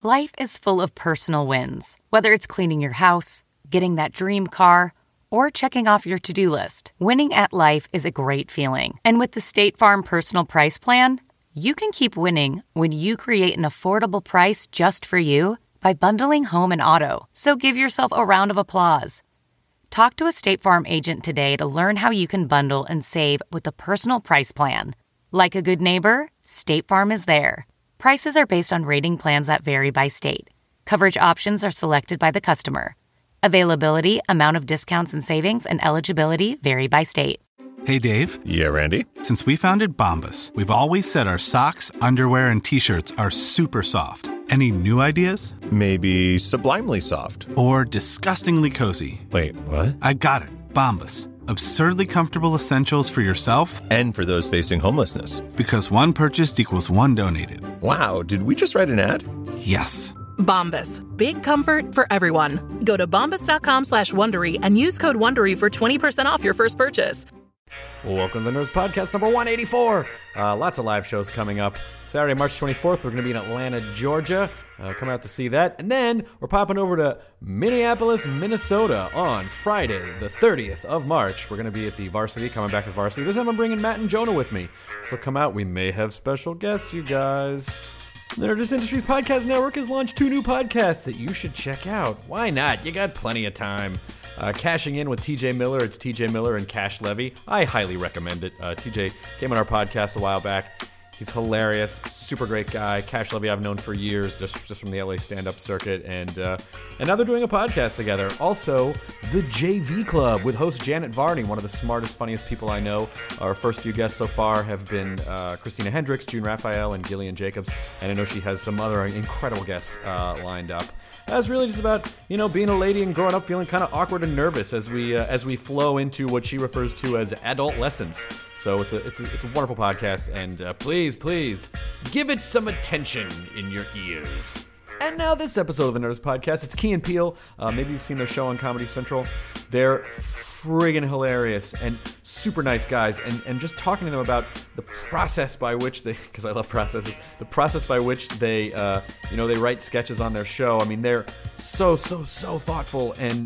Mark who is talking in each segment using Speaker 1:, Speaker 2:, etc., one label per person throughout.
Speaker 1: Life is full of personal wins, whether it's cleaning your house, getting that dream car, or checking off your to-do list. Winning at life is a great feeling. And with the State Farm Personal Price Plan, you can keep winning when you create an affordable price just for you by bundling home and auto. So give yourself a round of applause. Talk to a State Farm agent today to learn how you can bundle and save with the Personal Price Plan. Like a good neighbor, State Farm is there. Prices are based on rating plans that vary by state. Coverage options are selected by the customer. Availability, amount of discounts and savings, and eligibility vary by state.
Speaker 2: Hey, Dave.
Speaker 3: Yeah, Randy?
Speaker 2: Since we founded Bombas, we've always said our socks, underwear, and T-shirts are super soft. Any new ideas?
Speaker 3: Maybe sublimely soft.
Speaker 2: Or disgustingly cozy.
Speaker 3: Wait, what?
Speaker 2: I got it. Bombas. Absurdly comfortable essentials for yourself
Speaker 3: and for those facing homelessness.
Speaker 2: Because one purchased equals one donated.
Speaker 3: Wow, did we just write an ad?
Speaker 2: Yes.
Speaker 4: Bombas. Big comfort for everyone. Go to bombas.com/Wondery and use code WONDERY for 20% off your first purchase.
Speaker 5: Welcome to the Nerds Podcast number 184. Lots of live shows coming up. Saturday, March 24th, we're going to be in Atlanta, Georgia. Come out to see that. And then we're popping over to Minneapolis, Minnesota on Friday, the 30th of March. We're going to be at the Varsity, coming back to the Varsity. This time I'm bringing Matt and Jonah with me. So come out. We may have special guests, you guys. The Nerdist Industries Podcast Network has launched 2 new podcasts that you should check out. Why not? You got plenty of time. Cashing In with TJ Miller. It's TJ Miller and Cash Levy. I highly recommend it. TJ came on our podcast a while back. He's hilarious, super great guy. Cash Levy I've known for years, just from the LA stand-up circuit, and now they're doing a podcast together. Also, the JV Club with host Janet Varney, one of the smartest, funniest people I know. Our first few guests so far have been Christina Hendricks, June Raphael, and Gillian Jacobs, and I know she has some other incredible guests lined up. That's really just about, being a lady and growing up feeling kind of awkward and nervous as we flow into what she refers to as adult lessons. So it's a wonderful podcast, and please give it some attention in your ears. And now this episode of the Nerdist Podcast, it's Key and Peele. Maybe you've seen their show on Comedy Central. They're friggin' hilarious and super nice guys, and just talking to them about the process by which they, because I love processes, the process by which they, they write sketches on their show. I mean, they're so thoughtful, and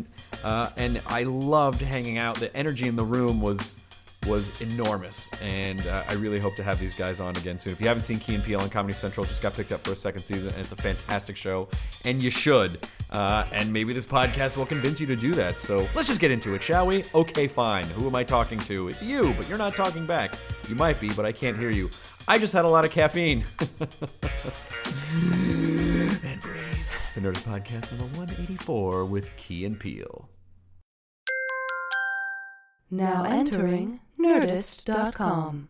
Speaker 5: I loved hanging out. The energy in the room was enormous, and I really hope to have these guys on again soon. If you haven't seen Key and Peele on Comedy Central, it just got picked up for a second season, and it's a fantastic show, and you should. And maybe this podcast will convince you to do that. So let's just get into it, shall we? Okay, fine. Who am I talking to? It's you, but you're not talking back. You might be, but I can't hear you. I just had a lot of caffeine. And breathe. The Nerdist Podcast number 184 with Key and Peele.
Speaker 6: Now entering Nerdist.com.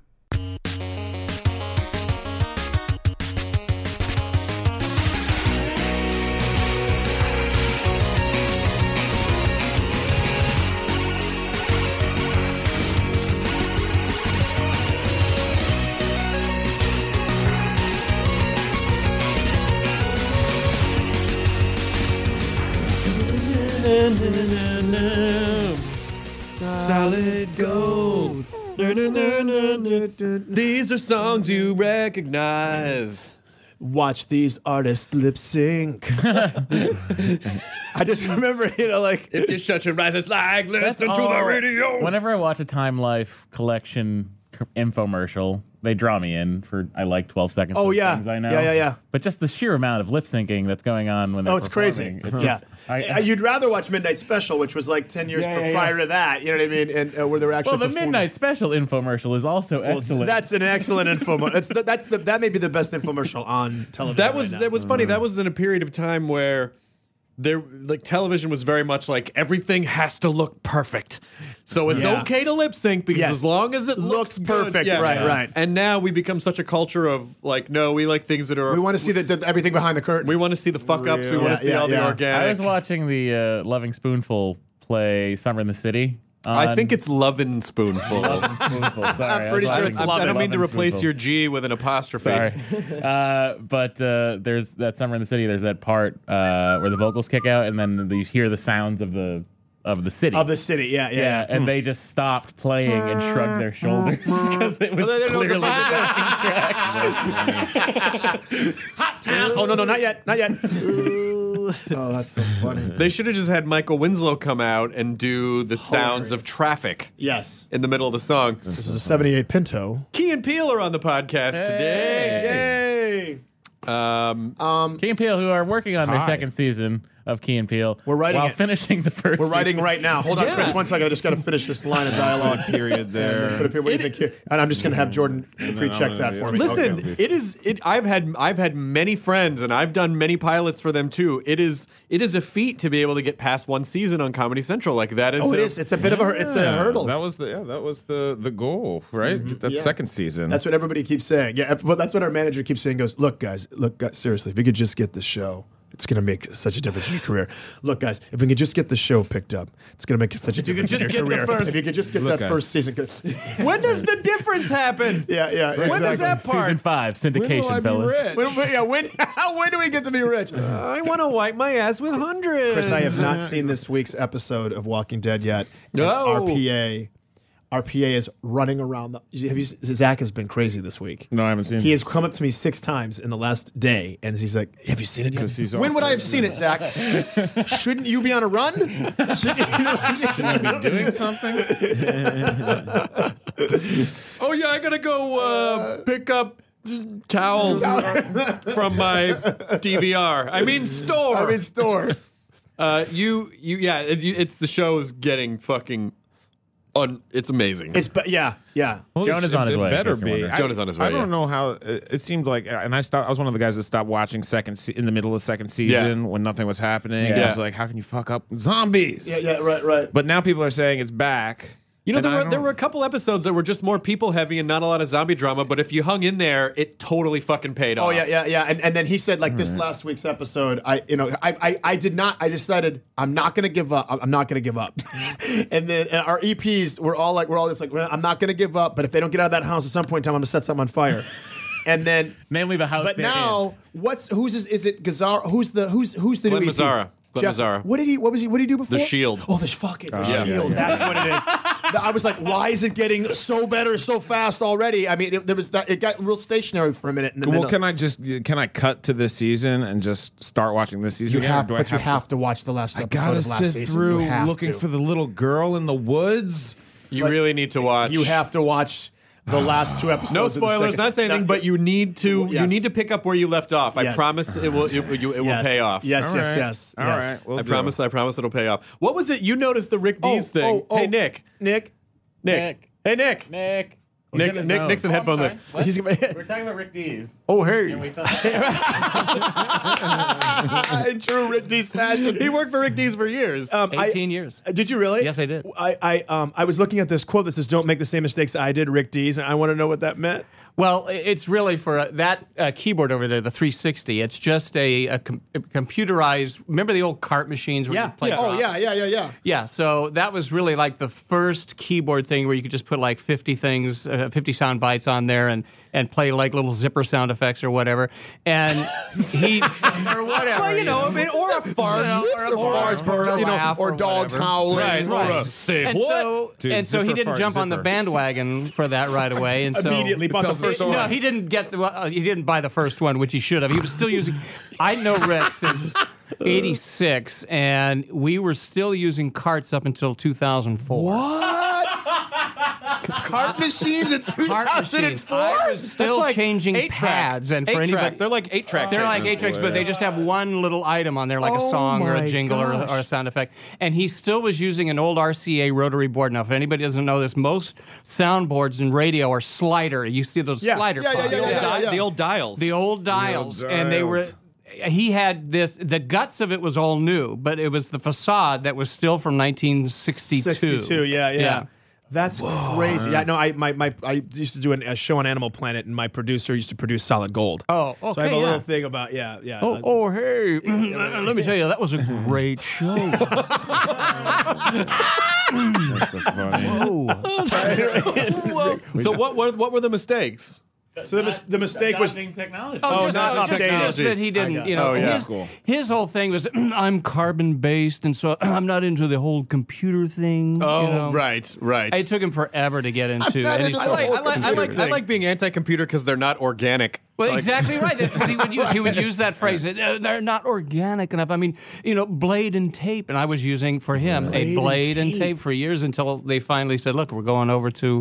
Speaker 7: Solid gold. These are songs you recognize.
Speaker 8: Watch these artists lip sync. I just remember,
Speaker 7: if you shut your eyes, it's like listen to the radio.
Speaker 9: Whenever I watch a Time Life collection infomercial, they draw me in for 12 seconds.
Speaker 8: Oh,
Speaker 9: of
Speaker 8: yeah.
Speaker 9: things I know.
Speaker 8: Yeah.
Speaker 9: But just the sheer amount of lip syncing that's going on when they're
Speaker 8: it's crazy.
Speaker 9: It's just,
Speaker 8: you'd rather watch Midnight Special, which was 10 years prior to that. You know what I mean? And where they were actually
Speaker 9: the Midnight Special infomercial is also excellent.
Speaker 8: That's an excellent infomercial. That may be the best infomercial on television.
Speaker 7: That was funny. That was in a period of time where television was very much everything has to look perfect. So it's okay to lip sync because as long as it looks
Speaker 8: perfect,
Speaker 7: good,
Speaker 8: right.
Speaker 7: And now we become such a culture of no, we like things that are.
Speaker 8: We want to see everything behind the curtain.
Speaker 7: We want to see the fuck ups. We want to see all the organic.
Speaker 9: I was watching the Loving Spoonful play Summer in the City.
Speaker 7: I think it's Lovin' Spoonful.
Speaker 9: Lovin' Spoonful. Sorry,
Speaker 8: I'm pretty sure it's Lovin'.
Speaker 7: I don't mean to replace
Speaker 9: Spoonful.
Speaker 7: your G with an apostrophe.
Speaker 9: Sorry. But there's that Summer in the City. There's that part where the vocals kick out, and then you hear the sounds of the city.
Speaker 8: Of the city, yeah.
Speaker 9: And they just stopped playing and shrugged their shoulders because it was clearly the backing track.
Speaker 8: Hot Oh, no, not yet. Oh, that's so funny.
Speaker 7: They should have just had Michael Winslow come out and do the sounds of traffic.
Speaker 8: Yes.
Speaker 7: In the middle of the song.
Speaker 8: This is a 78 Pinto.
Speaker 7: Key and Peele are on the podcast today.
Speaker 8: Yay!
Speaker 9: Key and Peele, who are working on their second season of Key and Peele,
Speaker 8: We're writing
Speaker 9: while
Speaker 8: it.
Speaker 9: finishing the first.
Speaker 8: We're writing
Speaker 9: season.
Speaker 8: right now. Hold on, Chris, 1 second. I just got to finish this line of dialogue.
Speaker 10: Period there.
Speaker 8: Put up here. What do you think here? And I'm just going to have Jordan pre-check that for me.
Speaker 7: Listen,
Speaker 8: Okay.
Speaker 7: I've had many friends, and I've done many pilots for them too. It is a feat to be able to get past one season on Comedy Central. Like that is.
Speaker 8: Oh, it is. It's a bit of a hurdle.
Speaker 10: That was the goal, right? Get that second season.
Speaker 8: That's what everybody keeps saying. Yeah, but that's what our manager keeps saying. Goes, look, guys, seriously, if you could just get the show, it's going to make such a difference in your career. Look, guys, if we could just get the show picked up, it's going to make such a difference in your career. If you could just get that first season.
Speaker 7: When does the difference happen?
Speaker 8: Yeah, exactly.
Speaker 7: When does that part?
Speaker 9: Season 5, syndication, fellas.
Speaker 8: When do we get to be rich?
Speaker 7: I want to wipe my ass with hundreds.
Speaker 8: Chris, I have not seen this week's episode of Walking Dead yet.
Speaker 7: No.
Speaker 8: Our PA is running around. Zach has been crazy this week.
Speaker 10: No, I haven't seen it.
Speaker 8: He has come up to me 6 times in the last day, and he's like, have you seen it yet?
Speaker 10: When
Speaker 8: would I have seen it, Zach? Shouldn't you be on a run? Shouldn't you
Speaker 10: be doing something?
Speaker 7: Oh, yeah, I got to go pick up towels from my DVR. I mean store. It's the show is getting fucking... it's amazing.
Speaker 8: Yeah.
Speaker 9: Jonah's on his way.
Speaker 10: Better be.
Speaker 7: Jonah's on his way.
Speaker 10: I don't know how it seemed like, and I was one of the guys that stopped watching in the middle of second season when nothing was happening.
Speaker 9: Yeah.
Speaker 10: I was like, how can you fuck up zombies?
Speaker 8: Yeah, right.
Speaker 10: But now people are saying it's back.
Speaker 7: You know, there were a couple episodes that were just more people heavy and not a lot of zombie drama, but if you hung in there, it totally fucking paid off.
Speaker 8: Oh yeah. And then he said, like, this last week's episode, I decided I'm not gonna give up. I'm not gonna give up. and our EPs we're all just like, well, I'm not gonna give up, but if they don't get out of that house at some point in time, I'm gonna set something on fire. And then
Speaker 9: namely the house.
Speaker 8: But now, is it Gazzara? Who's the
Speaker 7: Glenn
Speaker 8: new EP?
Speaker 7: Mazzara. Mazzara.
Speaker 8: What did he do before?
Speaker 7: The Shield.
Speaker 8: Oh, the Shield. That's what it is. I was like, why is it getting so better so fast already? I mean, it got real stationary for a minute in the middle.
Speaker 10: Well, can I cut to this season and just start watching this season?
Speaker 8: You have to watch the last episode of last season.
Speaker 10: I gotta sit through looking for the little girl in the woods.
Speaker 7: You really need to watch.
Speaker 8: You have to watch the last 2 episodes.
Speaker 7: No spoilers, not saying anything, but you need to pick up where you left off. I promise it will pay off.
Speaker 8: Yes.
Speaker 10: All right.
Speaker 7: I promise it'll pay off. What was it? You noticed the Rick Dees thing. Hey, Nick. Hey, Nick. Nick's in headphone there.
Speaker 9: We're talking about Rick Dees.
Speaker 7: Oh, hey.
Speaker 9: And we thought
Speaker 8: in true Rick Dees fashion.
Speaker 7: He worked for Rick Dees for years.
Speaker 9: 18 years.
Speaker 8: Did you really?
Speaker 9: Yes, I did.
Speaker 8: I was looking at this quote that says, "Don't make the same mistakes I did, Rick Dees," and I want to know what that meant.
Speaker 11: Well, it's really for that keyboard over there, the 360. It's just a computerized. Remember the old cart machines where you play drops?
Speaker 8: Oh, yeah.
Speaker 11: Yeah, so that was really like the first keyboard thing where you could just put like 50 things, 50 sound bites on there and play like little zipper sound effects or whatever. And he, or whatever.
Speaker 7: Well, or a fart.
Speaker 8: Or dogs howling.
Speaker 7: Right. Say
Speaker 11: and
Speaker 7: what?
Speaker 11: So he didn't jump on the bandwagon for that right away. And so
Speaker 8: immediately bought the first one.
Speaker 11: No, he didn't he didn't buy the first one, which he should have. He was still using. I know Rick since '86, and we were still using carts up until 2004.
Speaker 8: What? Cart machines in 2004?
Speaker 11: I was still changing pads, and for anybody,
Speaker 7: they're like 8-track.
Speaker 11: They're like 8-tracks, but they just have one little item on there, like a song or a jingle or a sound effect. And he still was using an old RCA rotary board. Now, if anybody doesn't know this, most soundboards in radio are slider. You see those slider pods.
Speaker 7: The old dials.
Speaker 11: The old dials, and they were. He had this. The guts of it was all new, but it was the facade that was still from 1962.
Speaker 8: 62, yeah. That's crazy. Yeah, no, I used to do a show on Animal Planet, and my producer used to produce Solid Gold.
Speaker 11: Oh, okay,
Speaker 8: so I have a little thing about hey.
Speaker 11: Let me tell you, that was a great show.
Speaker 10: That's so funny.
Speaker 7: Whoa. So what were the mistakes?
Speaker 8: So the mistake was
Speaker 9: technology.
Speaker 11: just
Speaker 8: not technology.
Speaker 11: that he didn't,
Speaker 8: Cool.
Speaker 11: his whole thing was, I'm carbon-based, and so I'm not into the whole computer thing.
Speaker 7: Right.
Speaker 11: It took him forever to get into any sort
Speaker 7: I like being anti-computer because they're not organic.
Speaker 11: Well, exactly right. That's what he would use. He would use that phrase. They're not organic enough. I mean, blade and tape. And I was using for him a blade and tape for years until they finally said, look, we're going over to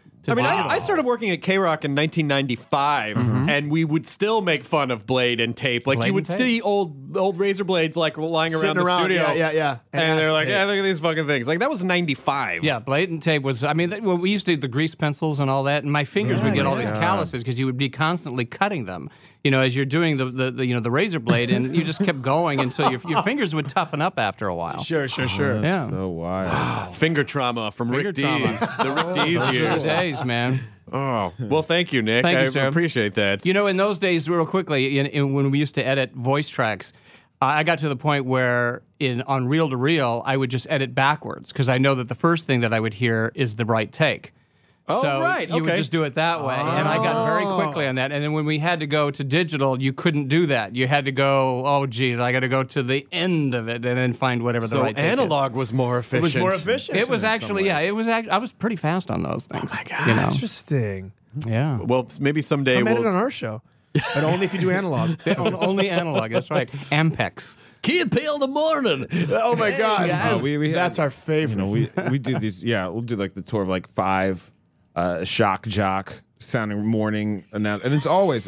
Speaker 7: I started working at K-Rock in 1995, and we would still make fun of blade and tape. Like, you would see old razor blades like lying around the studio.
Speaker 8: Yeah.
Speaker 7: And they're like, look at these fucking things. Like, that was 95.
Speaker 11: Yeah, blade and tape was, we used to do the grease pencils and all that, and my fingers would get all these calluses because you would be constantly cutting them. As you're doing the razor blade, and you just kept going until your fingers would toughen up after a while.
Speaker 8: Sure.
Speaker 11: Yeah.
Speaker 10: So wild.
Speaker 7: Finger trauma from Rick Dees. The Rick Dees years.
Speaker 11: Days, man.
Speaker 7: Oh, well, thank you, Nick.
Speaker 11: Thank you,
Speaker 7: I
Speaker 11: sir.
Speaker 7: appreciate that.
Speaker 11: In those days, real quickly, when we used to edit voice tracks, I got to the point where on reel to reel, I would just edit backwards because I know that the first thing that I would hear is the right take.
Speaker 7: Oh,
Speaker 11: so
Speaker 7: right.
Speaker 11: You would just do it that way. And I got very quickly on that. And then when we had to go to digital, you couldn't do that. You had to go, I got to go to the end of it and then find whatever the right
Speaker 7: take is. So analog was more efficient.
Speaker 8: It was more efficient.
Speaker 11: It was actually, I was pretty fast on those things.
Speaker 8: Oh, my God. Interesting.
Speaker 11: Yeah.
Speaker 7: Well, maybe someday
Speaker 8: Come edit on our show. But only if you do analog.
Speaker 11: Only analog, that's right. Ampex.
Speaker 7: Key and Peele in the morning.
Speaker 8: Oh, my God. That's our favorite.
Speaker 10: We do these, we'll do like the tour of like 5 shock jock sounding morning announce, and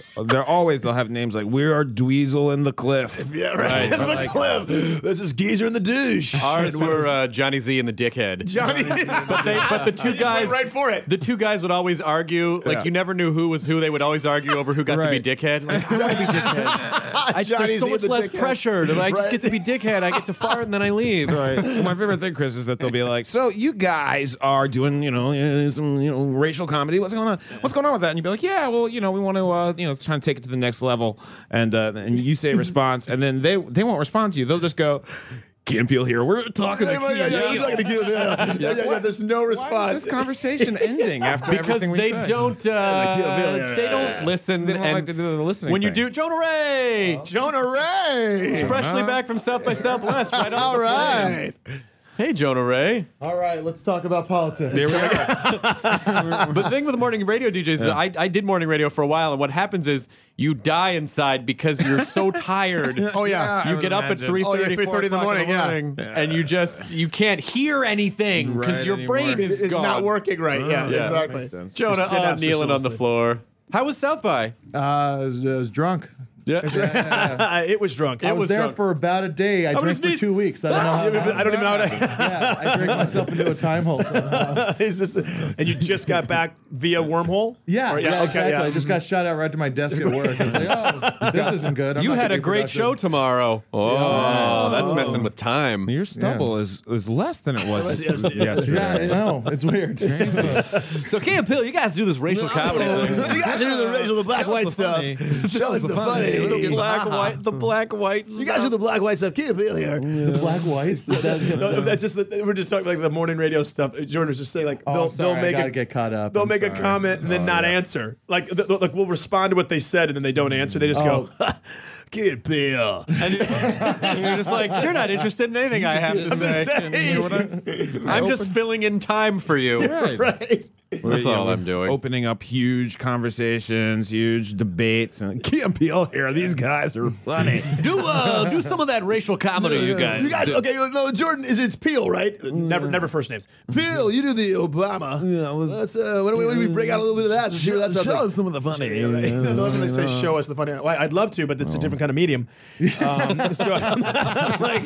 Speaker 10: they'll have names like we are Dweezil and the Cliff.
Speaker 8: Yeah, right. The Cliff. This is Geezer and the Douche.
Speaker 7: Ours were Johnny Z and the Dickhead. But the two guys
Speaker 8: right for it.
Speaker 7: The two guys would always argue. Like you never knew who was who. They would always argue over who got to be Dickhead. Like, I want to be Dickhead. There's so much less pressure. I just get to be Dickhead. I get to fart and then I leave.
Speaker 10: Right. My favorite thing, Chris, is that they'll be like, "So you guys are doing, some racial comedy. What's going on? What's going on with that?" And you'd be like, "Yeah, well, we want to, try and take it to the next level." And you say a response, and then they won't respond to you. They'll just go, "Key and Peele here. We're talking to Key and Peele."
Speaker 8: I'm talking to Key and Peele. There's no response.
Speaker 10: Why is this conversation ending after everything we say?
Speaker 7: Because they don't listen.
Speaker 10: They don't like to do the listening.
Speaker 7: When you do Jonah Ray, freshly back from South by Southwest, right on.
Speaker 8: All right.
Speaker 7: Hey, Jonah Ray.
Speaker 12: All right, let's talk about politics.
Speaker 7: There we go. But the thing with the morning radio DJs is I did morning radio for a while, and what happens is you die inside because you're so tired.
Speaker 8: Oh, yeah.
Speaker 7: You get up at 3:30 in the morning, and you can't hear anything because your brain is
Speaker 8: gone.
Speaker 7: not
Speaker 8: working right. Yeah, exactly.
Speaker 7: Jonah, kneeling on the floor. How was South by?
Speaker 12: I was drunk.
Speaker 8: Yeah. It was drunk.
Speaker 12: I was there for about a day. I drank for 2 weeks. I don't know how.
Speaker 8: I don't even know how to.
Speaker 12: Yeah, I drank myself into a time hole somehow.
Speaker 8: And you just got back via wormhole?
Speaker 12: Yeah, exactly. I just got shot out right to my desk at work. I was like, oh, this isn't good.
Speaker 7: You had a great show tomorrow. Oh, that's messing with time.
Speaker 10: Your stubble is less than it was yesterday.
Speaker 12: Yeah, I know. It's weird.
Speaker 7: So, Key and Peele, you guys do this racial comedy thing.
Speaker 8: You guys do the racial, the black-white stuff. Show us the funny.
Speaker 7: The black white.
Speaker 8: You guys do the black white stuff. Key and Peele here.
Speaker 12: The black whites.
Speaker 8: No, that's just we're just talking like the morning radio stuff. Jordan was just saying like they'll make
Speaker 12: I get caught up.
Speaker 8: They'll make a comment and then not answer. Like we'll respond to what they said and then they don't answer. They just go. Key and Peele.
Speaker 7: And you're just like, you're not interested in anything I have to say. I'm just filling in time for you.
Speaker 8: Right.
Speaker 7: That's all I'm doing.
Speaker 10: Opening up huge conversations, huge debates, and Key and Peele here. These guys are funny.
Speaker 7: Do some of that racial comedy, you guys.
Speaker 8: You guys, okay? No, Jordan it's Peele, right? Never first names. Peele, you do the Obama. Yeah, let's. Why don't we break out a little bit of that? Show
Speaker 10: us some of the funny.
Speaker 8: No, when they say show us the funny. Well, I'd love to, but it's a different kind of medium. So I'm like,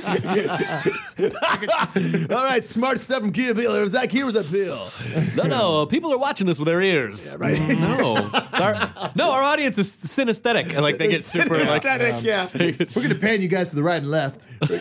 Speaker 8: all right, smart stuff from Key and Peele. Was that Key or was that Peele?
Speaker 7: No. People are watching this with their ears.
Speaker 8: Yeah, right.
Speaker 7: No, our audience is synesthetic. And like they get super
Speaker 8: synesthetic. Yeah.
Speaker 12: We're gonna pan you guys to the right and left.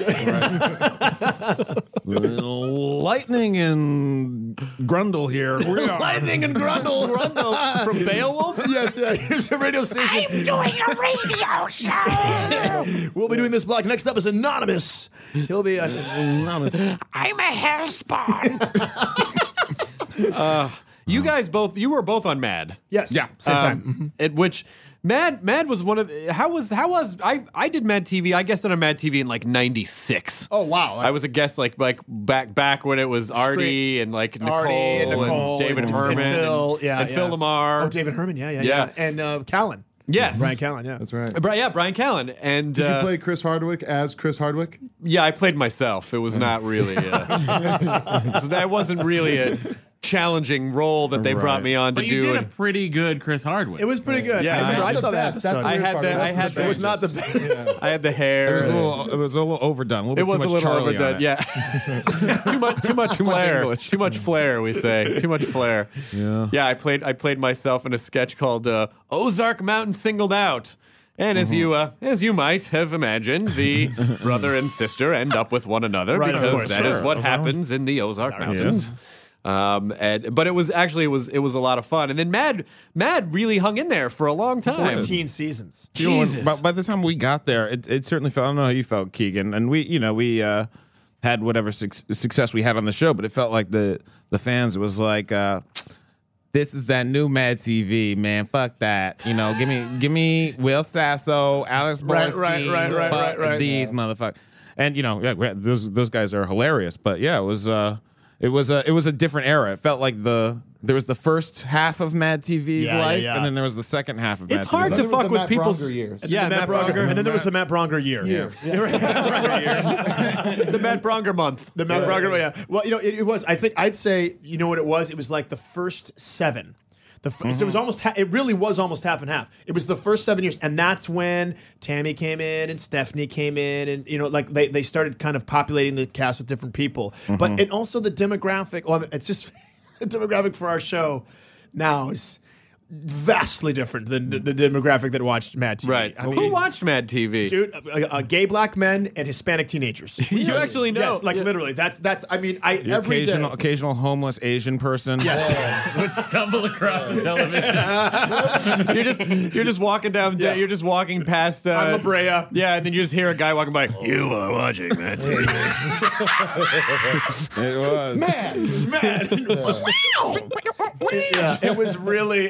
Speaker 10: Lightning and Grundle here.
Speaker 8: Lightning and Grundle.
Speaker 7: Grundle from Beowulf?
Speaker 8: Yes. Here's a radio station.
Speaker 13: I'm doing a radio show.
Speaker 8: We'll be doing this block. Next up is Anonymous. He'll be anonymous.
Speaker 13: I'm a hellspawn.
Speaker 5: You guys both, you were both on Mad.
Speaker 8: Yes.
Speaker 10: Yeah.
Speaker 8: Same time.
Speaker 5: At which Mad was one of how was I did Mad TV. I guessed on Mad TV in like '96.
Speaker 8: Oh wow!
Speaker 5: I was a guest like back when it was Artie and like Nicole and David Herman
Speaker 8: and Phil,
Speaker 5: and Phil Lamar.
Speaker 8: Oh, David Herman, yeah. And Callan.
Speaker 5: Yes,
Speaker 8: Brian Callan. Yeah,
Speaker 12: That's right.
Speaker 5: Brian Callan. And
Speaker 12: Did you play Chris Hardwick as Chris Hardwick?
Speaker 5: Yeah, I played myself. It was not really. That wasn't really a challenging role that they brought me on to
Speaker 9: But
Speaker 5: do.
Speaker 9: you did a pretty good Chris Hardwick.
Speaker 8: It was pretty good.
Speaker 5: Yeah,
Speaker 8: I remember I saw that.
Speaker 12: That's the
Speaker 5: I
Speaker 12: weird
Speaker 5: had
Speaker 12: part.
Speaker 5: the-
Speaker 12: That's
Speaker 5: I had
Speaker 12: the
Speaker 5: the-
Speaker 8: It was not the best.
Speaker 5: I had the hair.
Speaker 10: It was a little overdone. A little bit
Speaker 5: It was
Speaker 10: too
Speaker 5: a
Speaker 10: much
Speaker 5: little
Speaker 10: Charlie
Speaker 5: overdone.
Speaker 10: on it.
Speaker 5: Yeah, too much flair.
Speaker 10: English.
Speaker 5: Too much flair. We say too much flair.
Speaker 10: Yeah.
Speaker 5: I played myself in a sketch called Ozark Mountain Singled Out. And as you might have imagined, the brother and sister end up with one another
Speaker 8: Right, of
Speaker 5: because
Speaker 8: course,
Speaker 5: that is
Speaker 8: sure.
Speaker 5: what happens in the Ozark Mountains. But it was a lot of fun. And then Mad really hung in there for a long time.
Speaker 8: 14 seasons.
Speaker 10: You know,
Speaker 5: Jesus.
Speaker 10: by the time we got there, it certainly felt. I don't know how you felt, Keegan, and we had whatever success we had on the show, but it felt like the fans was like, this is that new Mad TV, man. Fuck that. You know, give me Will Sasso, Alex Borstein,
Speaker 8: right.
Speaker 10: these motherfuckers. And you know, those guys are hilarious. But yeah, it was a different era. It felt like there was the first half of Mad TV's life, and then there was the second half of Mad
Speaker 5: It's hard
Speaker 10: TV's
Speaker 5: to
Speaker 10: life.
Speaker 5: fuck with people's
Speaker 12: years.
Speaker 5: Yeah, Matt Bronger.
Speaker 8: And then there was the Matt Bronger year.
Speaker 5: The Matt Bronger month.
Speaker 8: The Matt Bronger, yeah. Well, you know, it was. I think I'd say, you know what it was? It was like the first 7. So it was almost. It really was almost half and half. It was the first 7 years, and that's when Tammy came in and Stephanie came in, and you know, like they started kind of populating the cast with different people. But and also the demographic. Well, it's just the demographic for our show now is vastly different than the demographic that watched Mad TV.
Speaker 5: Right.
Speaker 8: I mean,
Speaker 5: Who watched Mad TV?
Speaker 8: dude, gay black men and Hispanic teenagers.
Speaker 5: You actually know.
Speaker 8: Yes, like literally. That's. I mean,
Speaker 10: Your
Speaker 8: every day.
Speaker 10: occasional homeless Asian person.
Speaker 8: Yes.
Speaker 9: Would stumble across the television.
Speaker 5: You're just walking down.
Speaker 8: Yeah.
Speaker 5: You're just walking past.
Speaker 8: I'm La Brea.
Speaker 5: Yeah, and then you just hear a guy walking by. You are watching Mad TV.
Speaker 10: It was.
Speaker 8: Yeah, it was really.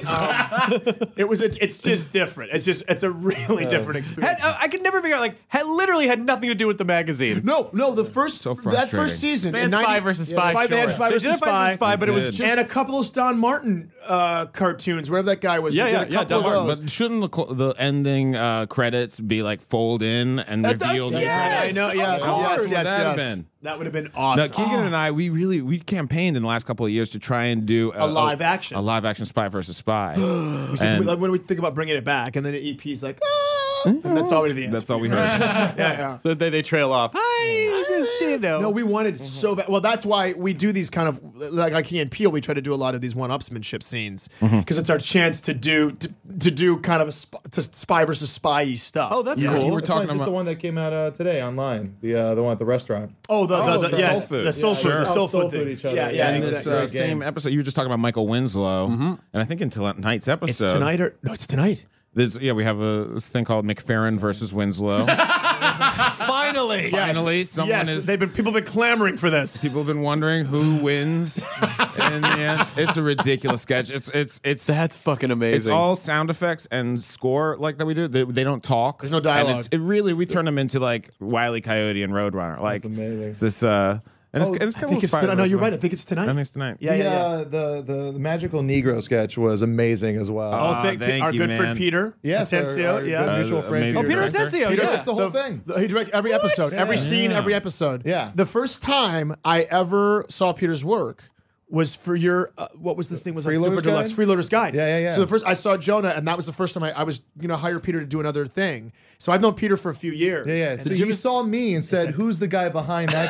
Speaker 8: It's just different. It's a really different experience.
Speaker 5: I could never figure out. Like, literally had nothing to do with the magazine.
Speaker 8: No, the first that
Speaker 10: frustrating.
Speaker 8: first season.
Speaker 9: They had
Speaker 8: in
Speaker 9: Spy versus Spy
Speaker 8: They had
Speaker 9: shorts.
Speaker 8: Spy
Speaker 5: They
Speaker 8: versus
Speaker 5: did a Spy
Speaker 8: Spy,
Speaker 5: versus Spy, but it was
Speaker 10: did.
Speaker 5: just
Speaker 8: and a couple of Don Martin cartoons, wherever that guy was.
Speaker 5: Yeah,
Speaker 8: They did
Speaker 5: yeah,
Speaker 8: a couple
Speaker 5: Don
Speaker 8: of
Speaker 5: Martin.
Speaker 8: those.
Speaker 10: But shouldn't the ending credits be like fold in and revealed?
Speaker 8: I know. Yeah,
Speaker 5: of course.
Speaker 8: yes.
Speaker 10: That have been.
Speaker 8: That would have been
Speaker 10: Now,
Speaker 8: awesome.
Speaker 10: Keegan and I, we campaigned in the last couple of years to try and do
Speaker 8: A live action.
Speaker 10: a live action Spy versus Spy.
Speaker 8: We said,
Speaker 10: And-
Speaker 8: like, when we think about bringing it back, and then the EP's like, and that's all we the end.
Speaker 10: That's all we heard.
Speaker 8: Yeah.
Speaker 5: So they trail off. Hi, just, you know.
Speaker 8: No, we wanted so bad. Well, that's why we do these kind of like Key and Peele. We try to do a lot of these one-upsmanship scenes because it's our chance to do kind of spy versus spy stuff.
Speaker 5: Oh, that's
Speaker 10: Yeah,
Speaker 5: cool.
Speaker 10: you were
Speaker 12: It's
Speaker 10: talking
Speaker 12: just
Speaker 10: about
Speaker 12: the one that came out today online. The one at the restaurant.
Speaker 8: Oh, the yes,
Speaker 10: soul food.
Speaker 8: the soul
Speaker 10: Yeah,
Speaker 8: food,
Speaker 10: sure.
Speaker 8: the soul
Speaker 12: Soul
Speaker 8: food
Speaker 12: food
Speaker 8: thing.
Speaker 12: each other.
Speaker 8: Yeah,
Speaker 12: Yeah,
Speaker 10: in
Speaker 8: exactly.
Speaker 10: this same episode. You were just talking about Michael Winslow, and I think in tonight's episode,
Speaker 8: It's tonight or no? It's tonight.
Speaker 10: we have this thing called McFerrin versus Winslow.
Speaker 5: Finally.
Speaker 10: Finally, someone is.
Speaker 8: People have been clamoring for this.
Speaker 10: People have been wondering who wins. In the end, it's a ridiculous sketch. It's
Speaker 5: That's fucking amazing.
Speaker 10: It's all sound effects and score like that we do. They don't talk.
Speaker 8: There's no dialogue.
Speaker 10: And we turn them into like Wile E. Coyote and Roadrunner. Like
Speaker 12: That's amazing.
Speaker 10: It's this. And it's
Speaker 8: I
Speaker 10: kind of
Speaker 8: think it's tonight. No, you're right. I think it's tonight.
Speaker 10: I think it's tonight.
Speaker 8: Yeah.
Speaker 12: The magical Negro sketch was amazing as well.
Speaker 8: Oh, thank
Speaker 10: thank
Speaker 8: our
Speaker 10: you,
Speaker 8: good
Speaker 10: man.
Speaker 8: friend Peter.
Speaker 12: Yes,
Speaker 8: Atencio,
Speaker 12: our good mutual friend.
Speaker 10: amazing
Speaker 5: Oh, Peter
Speaker 10: director.
Speaker 5: Atencio.
Speaker 12: Peter
Speaker 5: Yeah.
Speaker 12: fixed the whole thing.
Speaker 8: He directed every episode. Every scene, every episode.
Speaker 12: Yeah.
Speaker 8: The first time I ever saw Peter's work was for your what was the thing? Was it
Speaker 12: Freeloader's
Speaker 8: Super Deluxe
Speaker 12: Guide?
Speaker 8: Freeloader's Guide?
Speaker 12: Yeah.
Speaker 8: So the first I saw Jonah, and that was the first time I was hire Peter to do another thing. So I've known Peter for a few years.
Speaker 12: Yeah. So you saw me and said, "Who's the guy behind that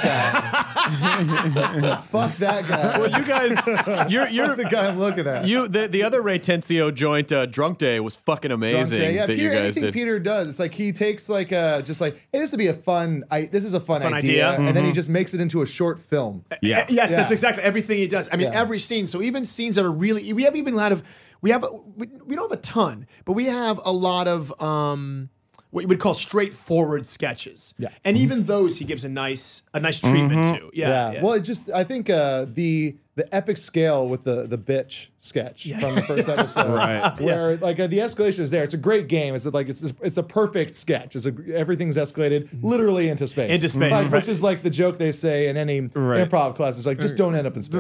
Speaker 12: guy?" Fuck that guy.
Speaker 5: Well, you guys, you're
Speaker 12: the guy I'm looking at.
Speaker 5: the other Ray Tensio joint, Drunk Day, was fucking amazing.
Speaker 12: Drunk Day. Yeah,
Speaker 5: that
Speaker 12: Peter,
Speaker 5: you guys
Speaker 12: anything
Speaker 5: did.
Speaker 12: Peter does, it's like he takes like just like, hey, this would be a fun. This is a fun idea,
Speaker 8: idea.
Speaker 12: and then he just makes it into a short film.
Speaker 10: Yeah.
Speaker 8: Yes,
Speaker 12: Yeah.
Speaker 8: that's exactly everything he does. I mean,
Speaker 12: Yeah.
Speaker 8: every scene. So even scenes that are really, we don't have a ton, but we have a lot of what you would call straightforward sketches.
Speaker 12: Yeah.
Speaker 8: And even those he gives a nice treatment to. Yeah.
Speaker 12: Well, I think the epic scale with the bitch sketch from the first episode,
Speaker 10: Right.
Speaker 12: Where like the escalation is there. It's a great game. It's like it's a perfect sketch. Everything's escalated literally into space.
Speaker 8: Into space, right.
Speaker 12: Which is like the joke they say in any improv class. It's like just don't end up in space.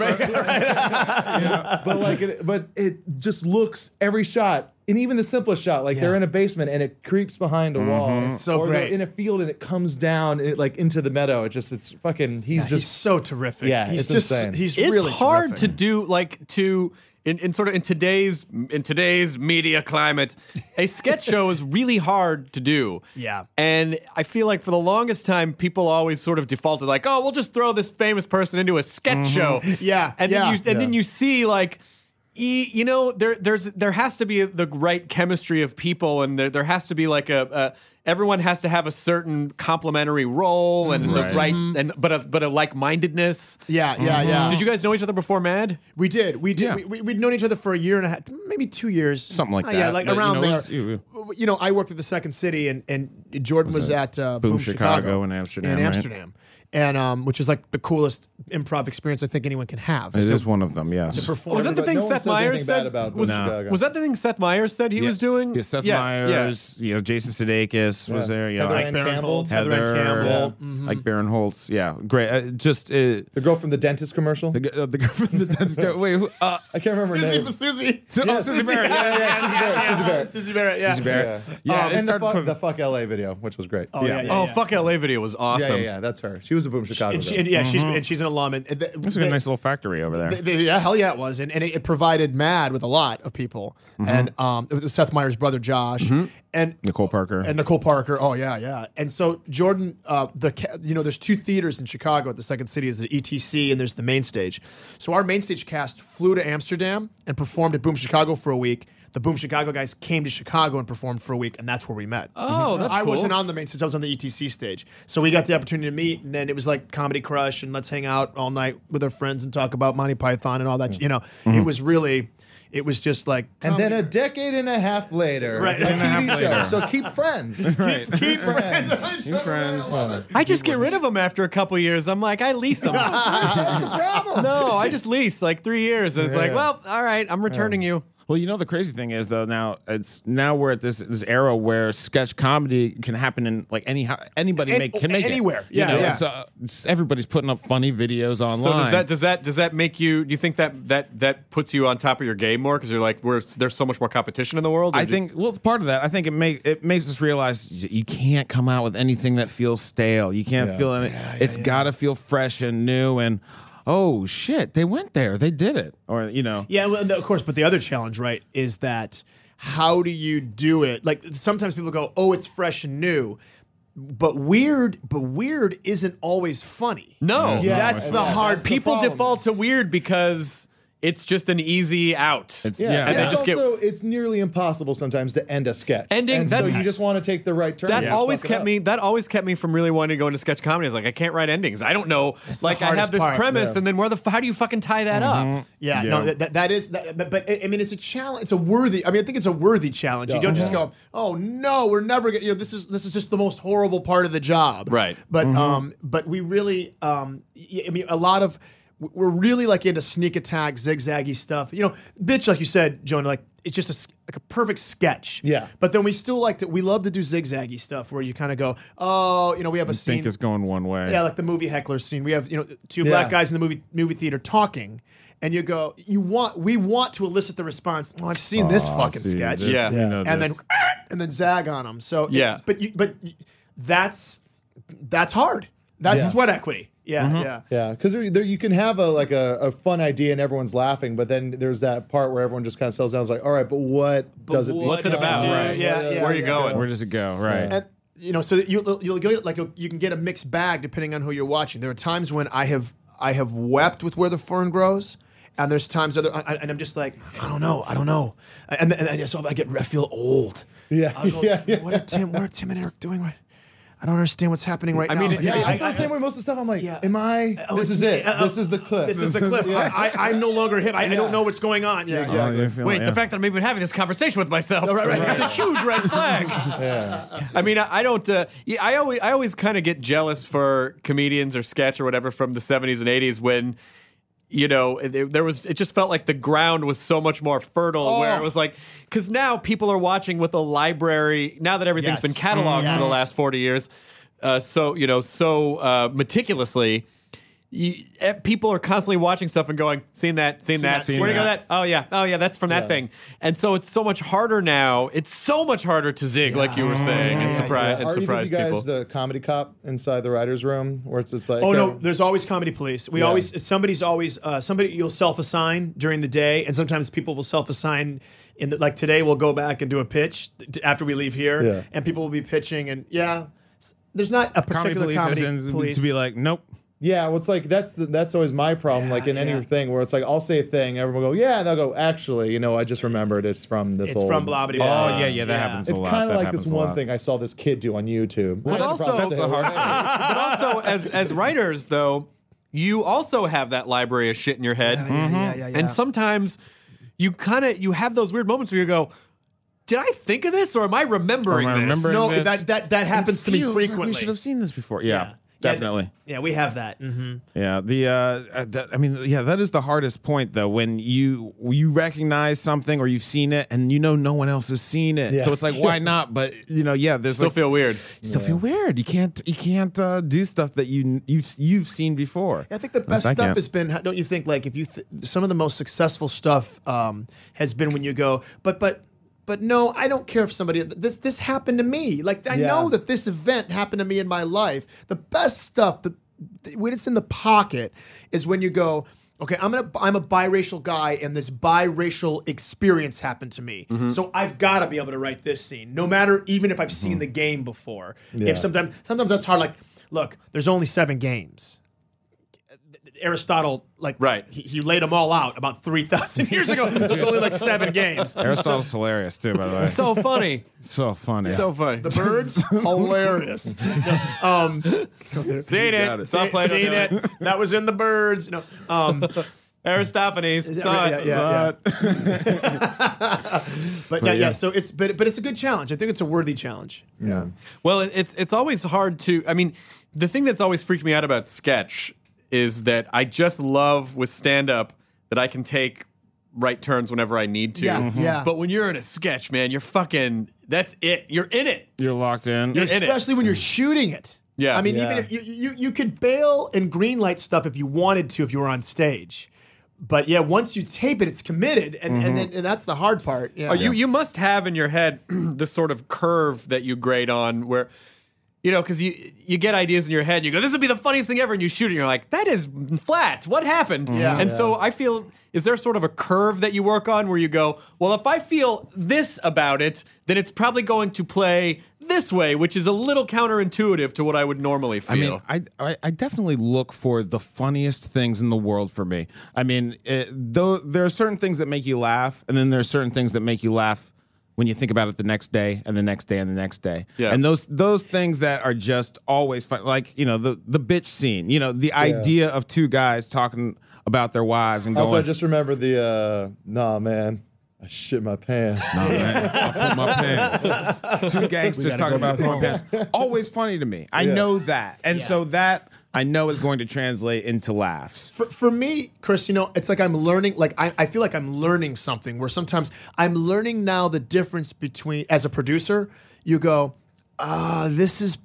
Speaker 12: But it just looks every shot. And even the simplest shot, like they're in a basement and it creeps behind a wall.
Speaker 8: It's so
Speaker 12: or
Speaker 8: great.
Speaker 12: They're in a field and it comes down like into the meadow. It's fucking. He's
Speaker 8: so terrific.
Speaker 12: Yeah,
Speaker 8: he's
Speaker 12: it's
Speaker 8: just
Speaker 12: insane.
Speaker 8: he's
Speaker 5: It's
Speaker 8: really
Speaker 5: hard
Speaker 8: terrific.
Speaker 5: to do in today's media climate. A sketch show is really hard to do.
Speaker 8: Yeah.
Speaker 5: And I feel like for the longest time, people always sort of defaulted like, oh, we'll just throw this famous person into a sketch show.
Speaker 8: Yeah.
Speaker 5: And then you see like. There has to be the right chemistry of people, and there has to be like everyone has to have a certain complementary role and the right but a like-mindedness.
Speaker 8: Yeah.
Speaker 5: Did you guys know each other before Mad?
Speaker 8: We did.
Speaker 10: Yeah.
Speaker 8: We'd known each other for a year and a half, maybe 2 years.
Speaker 10: Something like that.
Speaker 8: Yeah, like
Speaker 10: But,
Speaker 8: around there.
Speaker 10: it was-
Speaker 8: I worked at the Second City, and Jordan was at
Speaker 10: Boom Chicago in Amsterdam, right?
Speaker 8: And which is like the coolest improv experience I think anyone can have.
Speaker 10: It is one of them, yes.
Speaker 5: Was that the thing Seth Meyers said? Was that the thing Seth Meyers said he was doing?
Speaker 10: Yeah, Seth Meyers, Jason Sudeikis was there.
Speaker 12: Heather Ann Campbell.
Speaker 8: Heather Ann Campbell.
Speaker 10: like Baron Holtz. Yeah, great.
Speaker 12: The girl from the dentist commercial.
Speaker 10: The girl from the dentist. Wait,
Speaker 12: I can't remember her name.
Speaker 8: Susie.
Speaker 10: Susie Barrett.
Speaker 8: Susie Barrett. Yeah.
Speaker 10: Susie Barrett. Yeah,
Speaker 12: and the fuck LA video, which was great.
Speaker 5: Oh, fuck LA video was awesome.
Speaker 12: Yeah, that's her. She was a Boom Chicago.
Speaker 8: She's an alum. And
Speaker 10: It's a nice little factory over there.
Speaker 8: yeah, hell yeah, it was, and it provided Mad with a lot of people, and it was Seth Meyers' brother Josh, and
Speaker 10: Nicole Parker.
Speaker 8: Oh yeah. And so Jordan, there's two theaters in Chicago at the Second City. Is the ETC and there's the main stage. So our main stage cast flew to Amsterdam and performed at Boom Chicago for a week. The Boom Chicago guys came to Chicago and performed for a week, and that's where we met.
Speaker 5: Oh, that's
Speaker 8: I
Speaker 5: cool.
Speaker 8: wasn't on the main stage. I was on the ETC stage. So we got the opportunity to meet, and then it was like Comedy Crush, and let's hang out all night with our friends and talk about Monty Python and all that. It was just like...
Speaker 12: And then a decade and a half later,
Speaker 8: Right.
Speaker 12: a TV show. So keep friends.
Speaker 10: Right.
Speaker 8: Keep friends.
Speaker 10: Keep friends.
Speaker 5: I just get rid of them after a couple years. I'm like, I lease them.
Speaker 12: That's the problem.
Speaker 5: No, I just lease like 3 years, and it's like, well, all right, I'm returning you.
Speaker 10: Well, the crazy thing is though, now we're at this era where sketch comedy can happen in like anybody can make
Speaker 8: anywhere.
Speaker 10: it.
Speaker 8: Yeah.
Speaker 10: It's everybody's putting up funny videos online.
Speaker 5: So does that make you? Do you think that puts you on top of your game more because you're like, there's so much more competition in the world?
Speaker 10: I think it's part of that. I think it makes us realize you can't come out with anything that feels stale. You can't feel it. It's got to feel fresh and new and. Oh shit! They went there. They did it. Or
Speaker 8: Yeah, well, no, of course. But the other challenge, right, is that how do you do it? Like sometimes people go, "Oh, it's fresh and new," but weird isn't always funny.
Speaker 5: No,
Speaker 8: that's the hard.
Speaker 5: People default to weird because it's just an easy out.
Speaker 12: And
Speaker 5: they
Speaker 12: it's nearly impossible sometimes to end a sketch.
Speaker 5: And
Speaker 12: so you just want to take the right turn.
Speaker 5: That always kept me from really wanting to go into sketch comedy. I was like, I can't write endings. I don't know. Like I have this premise, and then how do you fucking tie that up?
Speaker 8: Yeah, no, that is. But I mean, it's a challenge. It's a worthy. I mean, I think it's a worthy challenge. You don't just go, oh no, we're never gonna. This is just the most horrible part of the job.
Speaker 5: Right.
Speaker 8: But we really. I mean, a lot of. We're really like into sneak attack, zigzaggy stuff. Bitch, like you said, Jonah, like it's just like a perfect sketch.
Speaker 12: Yeah.
Speaker 8: But then we still we love to do zigzaggy stuff where you kind of go, oh, we have a scene.
Speaker 10: think it's going one way.
Speaker 8: Yeah, like the movie heckler scene. We have two black guys in the movie theater talking, and you go, we want to elicit the response. Oh, I've seen this fucking sketch. And then zag on them. So but that's hard. That's sweat equity. Yeah.
Speaker 12: Because you can have a fun idea and everyone's laughing, but then there's that part where everyone just kind of settles down. It's like, all right, but does it?
Speaker 5: What's it about? Right.
Speaker 8: Where
Speaker 5: are you going?
Speaker 10: Where does it go? Right.
Speaker 8: And so you'll get you can get a mixed bag depending on who you're watching. There are times when I have wept with Where the Fern Grows. And there's times and I'm just like, I don't know, and so I feel old.
Speaker 12: Yeah.
Speaker 8: I'll go, What are Tim and Eric doing right? I don't understand what's happening right now.
Speaker 12: I feel the same way most of the stuff. I'm like, am I? This is it. This is the clip.
Speaker 8: This is the clip. I'm no longer him. I don't know what's going on. Yeah, exactly.
Speaker 5: Wait, the fact that I'm even having this conversation with myself is a huge red flag. I mean, I don't. I always kind of get jealous for comedians or sketch or whatever from the 70s and 80s when, you know, it just felt like the ground was so much more fertile where it was like, because now people are watching with a library, now that everything's been cataloged for the last 40 years, so meticulously, people are constantly watching stuff and going, seen that. Where do you go that? Oh yeah, that's from that thing. And so it's so much harder now. It's so much harder to zig, like you were saying, and surprise
Speaker 12: you
Speaker 5: people.
Speaker 12: guys the comedy cop inside the writer's room where it's just like,
Speaker 8: no, there's always comedy police. Somebody you'll self-assign during the day, and sometimes people will self-assign. Like today, we'll go back and do a pitch after we leave here, and people will be pitching, and there's not a particular comedy police
Speaker 10: to be like, nope.
Speaker 12: Yeah, well, it's like that's always my problem. Like in anything where it's like I'll say a thing, everyone will go, yeah, and they'll go, actually, I just remembered it's from this.
Speaker 8: It's from blah blah
Speaker 10: blah. Oh yeah, that happens a lot.
Speaker 12: It's kind of like this one thing I saw this kid do on YouTube.
Speaker 5: But also, as writers though, you also have that library of shit in your head, and sometimes you have those weird moments where you go, did I think of this or am I remembering this?
Speaker 8: No, that happens to me frequently.
Speaker 10: Like we should have seen this before. Yeah. Definitely.
Speaker 8: Yeah, we have that. Mm-hmm.
Speaker 10: Yeah, that is the hardest point though. When you recognize something or you've seen it and no one else has seen it, so it's like why not? But there's
Speaker 5: still feel weird.
Speaker 10: Still feel weird. You can't do stuff that you've seen before.
Speaker 8: I think the best stuff has been. Don't you think? Like if you some of the most successful stuff has been when you go, But no, I don't care if somebody this happened to me. Like I know that this event happened to me in my life. The best stuff when it's in the pocket is when you go, okay, I'm a biracial guy and this biracial experience happened to me. Mm-hmm. So I've got to be able to write this scene, no matter even if I've seen the game before. Yeah. If sometimes that's hard. Like, look, there's only 7 games. Aristotle, he laid them all out about 3,000 years ago. There's only like 7 games.
Speaker 10: Aristotle's hilarious too, by the way.
Speaker 5: So funny.
Speaker 10: So funny.
Speaker 5: So funny.
Speaker 8: The birds, hilarious.
Speaker 5: Seen it.
Speaker 8: Seen it. That was in the birds.
Speaker 5: Aristophanes.
Speaker 8: So it's a good challenge. I think it's a worthy challenge.
Speaker 12: Yeah.
Speaker 5: Well, it's always hard to. I mean, the thing that's always freaked me out about sketch is that I just love with stand-up that I can take right turns whenever I need to.
Speaker 8: Yeah.
Speaker 5: But when you're in a sketch, man, you're fucking. That's it. You're in it.
Speaker 10: You're locked in.
Speaker 8: Especially when you're shooting it.
Speaker 5: Yeah.
Speaker 8: I mean, even if you could bail and greenlight stuff if you wanted to, if you were on stage. But once you tape it, it's committed, and that's the hard part. Yeah.
Speaker 5: You must have in your head this sort of curve that you grade on where. Because you get ideas in your head, and you go, this would be the funniest thing ever, and you shoot it, and you're like, that is flat. What happened?
Speaker 8: Yeah.
Speaker 5: And so I feel, is there sort of a curve that you work on where you go, well, if I feel this about it, then it's probably going to play this way, which is a little counterintuitive to what I would normally feel.
Speaker 10: I mean, I definitely look for the funniest things in the world for me. I mean, though there are certain things that make you laugh, and then there are certain things that make you laugh when you think about it the next day and the next day and the next day.
Speaker 5: Yeah.
Speaker 10: And those things that are just always fun, like, the bitch scene, the idea of 2 guys talking about their wives and going.
Speaker 12: Also, I just remember nah, man, I shit my pants.
Speaker 10: Nah, man, I put my pants. 2 gangsters talking about putting my pants. Always funny to me. I know that. And so that I know is going to translate into laughs.
Speaker 8: For me, Chris, it's like I'm learning, like I feel like I'm learning something where sometimes I'm learning now the difference between, as a producer, you go, this is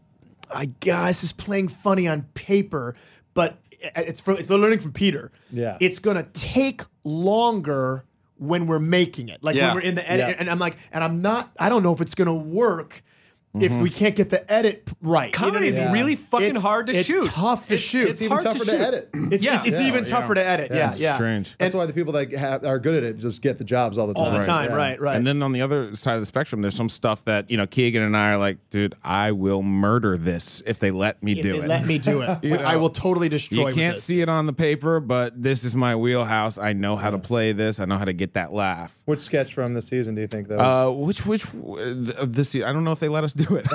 Speaker 8: playing funny on paper, but it's learning from Peter.
Speaker 12: Yeah.
Speaker 8: It's going to take longer when we're making it. Like when we're in the edit, and I'm like, I don't know if it's going to work if we can't get the edit right.
Speaker 5: Comedy is really fucking hard to shoot.
Speaker 8: It's tough to shoot.
Speaker 12: It's even tougher to edit.
Speaker 8: It's even tougher to edit. Yeah.
Speaker 10: Strange.
Speaker 12: That's why the people that are good at it just get the jobs all the time.
Speaker 8: Right.
Speaker 10: And then on the other side of the spectrum, there's some stuff that, Keegan and I are like, dude, I will murder this if they let me do it.
Speaker 8: Let me do it. I will totally destroy it.
Speaker 10: You can't see it on the paper, but this is my wheelhouse. I know how to play this. I know how to get that laugh.
Speaker 12: Which sketch from this season do you think that was?
Speaker 10: Which this season? I don't know if they let us do it.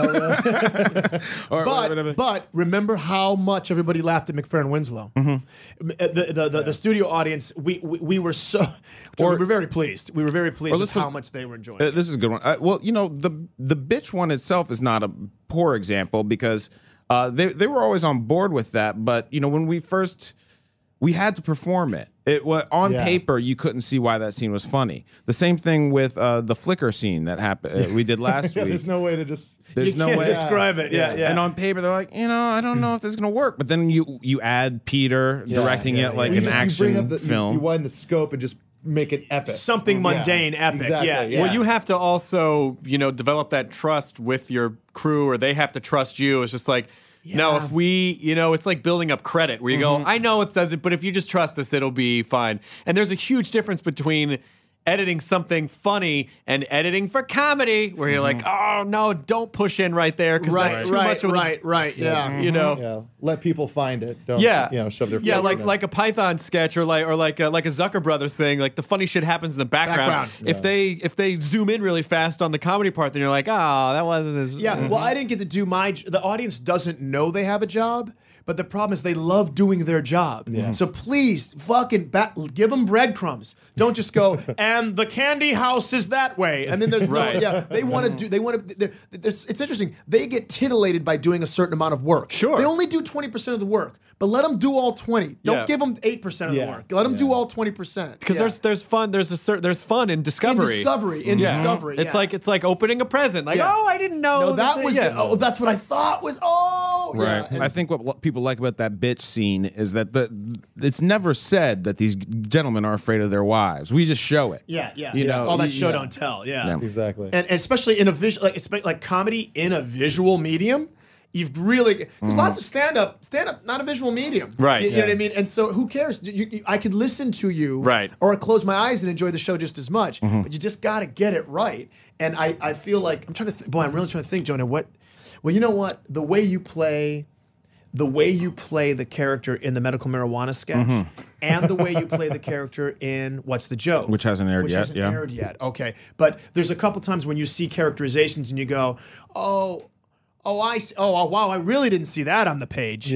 Speaker 8: But remember how much everybody laughed at McFerrin Winslow. The studio audience, we were we were very pleased. We were very pleased with how much they were enjoying.
Speaker 10: This is a good one. Well, the bitch one itself is not a poor example because they were always on board with that. But when we had to perform it. It was on paper. You couldn't see why that scene was funny. The same thing with the flicker scene that happened. We did last week.
Speaker 12: There's no way to just.
Speaker 10: There's
Speaker 8: you
Speaker 10: no
Speaker 8: can't
Speaker 10: way
Speaker 8: describe it. Yeah.
Speaker 10: And on paper, they're like, I don't know if this is gonna work. But then you add Peter directing it like an action film.
Speaker 12: You widen the scope and just make it epic.
Speaker 8: Something mundane, epic.
Speaker 12: Exactly.
Speaker 8: Yeah.
Speaker 5: Well, you have to also, develop that trust with your crew, or they have to trust you. It's just like. Yeah. No, if we, it's like building up credit where you go, I know it doesn't, but if you just trust us, it'll be fine. And there's a huge difference between editing something funny and editing for comedy where you're like, oh, no, don't push in right there because that's too much of
Speaker 12: Yeah. Let people find it. Don't, shove their face in it.
Speaker 5: like a Python sketch or like a Zucker Brothers thing, like the funny shit happens in the background. If they zoom in really fast on the comedy part, then you're like, oh, that wasn't as...
Speaker 8: Yeah, well, I didn't get to do the audience doesn't know they have a job. But the problem is they love doing their job. Yeah. So please, fucking give them breadcrumbs. Don't just go, and the candy house is that way. And then there's they want to. It's interesting. They get titillated by doing a certain amount of work.
Speaker 5: Sure.
Speaker 8: They only do 20% of the work. But let them do all 20. Don't give them 8% of the work. Let them do all 20%.
Speaker 5: Because there's fun. There's fun in discovery.
Speaker 8: In discovery.
Speaker 5: It's like opening a present. Like, oh, I didn't know
Speaker 8: that was. Oh, that's what I thought was. Oh,
Speaker 10: right.
Speaker 8: Yeah.
Speaker 10: I think what people like about that bitch scene is that it's never said that these gentlemen are afraid of their wives. We just show it.
Speaker 8: Yeah. All that show don't tell. Yeah.
Speaker 12: Exactly.
Speaker 8: And especially in a visual, like comedy in a visual medium. You've really, there's lots of stand-up, not a visual medium.
Speaker 5: Right.
Speaker 8: You know what I mean? And so who cares? I could listen to you.
Speaker 5: Right.
Speaker 8: Or close my eyes and enjoy the show just as much. But you just got to get it right. And I feel like, I'm really trying to think, Jonah, well, you know what? The way you play the character in the medical marijuana sketch and the way you play the character in What's the Joke?
Speaker 10: Which hasn't aired yet.
Speaker 8: Okay. But there's a couple times when you see characterizations and you go, I see. Oh, wow! I really didn't see that on the page.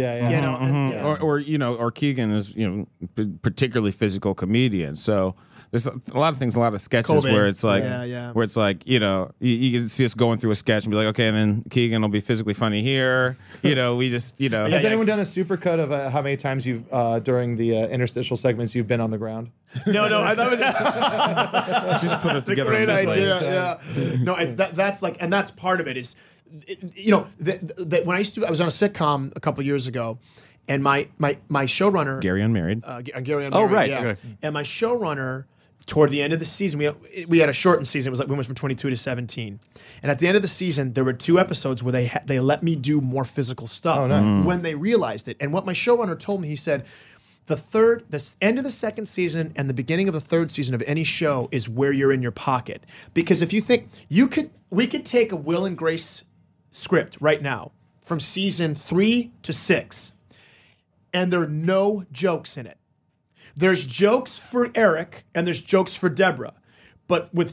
Speaker 10: Or Keegan is particularly physical comedian. So there's a lot of things, a lot of sketches where it's like, where it's like you can see us going through a sketch and be like, okay, and then Keegan will be physically funny here. We just
Speaker 12: Has anyone done a supercut of how many times you've during the interstitial segments you've been on the ground?
Speaker 8: No, I thought it was
Speaker 10: just put it together.
Speaker 8: That's a great idea. Yeah. No, it's that's like, and that's part of it is. When I was on a sitcom a couple years ago, and my showrunner
Speaker 10: Gary Unmarried.
Speaker 8: Gary Unmarried.
Speaker 5: Oh right.
Speaker 8: Yeah.
Speaker 5: Okay.
Speaker 8: And my showrunner toward the end of the season, we had a shortened season. It was like we went from 22 to 17, and at the end of the season, there were 2 episodes where they let me do more physical stuff when they realized it. And what my showrunner told me, he said, the end of the second season and the beginning of the third season of any show is where you're in your pocket, because if you think we could take a Will and Grace script right now from season 3 to 6, and there are no jokes in it. There's jokes for Eric and there's jokes for Deborah, but with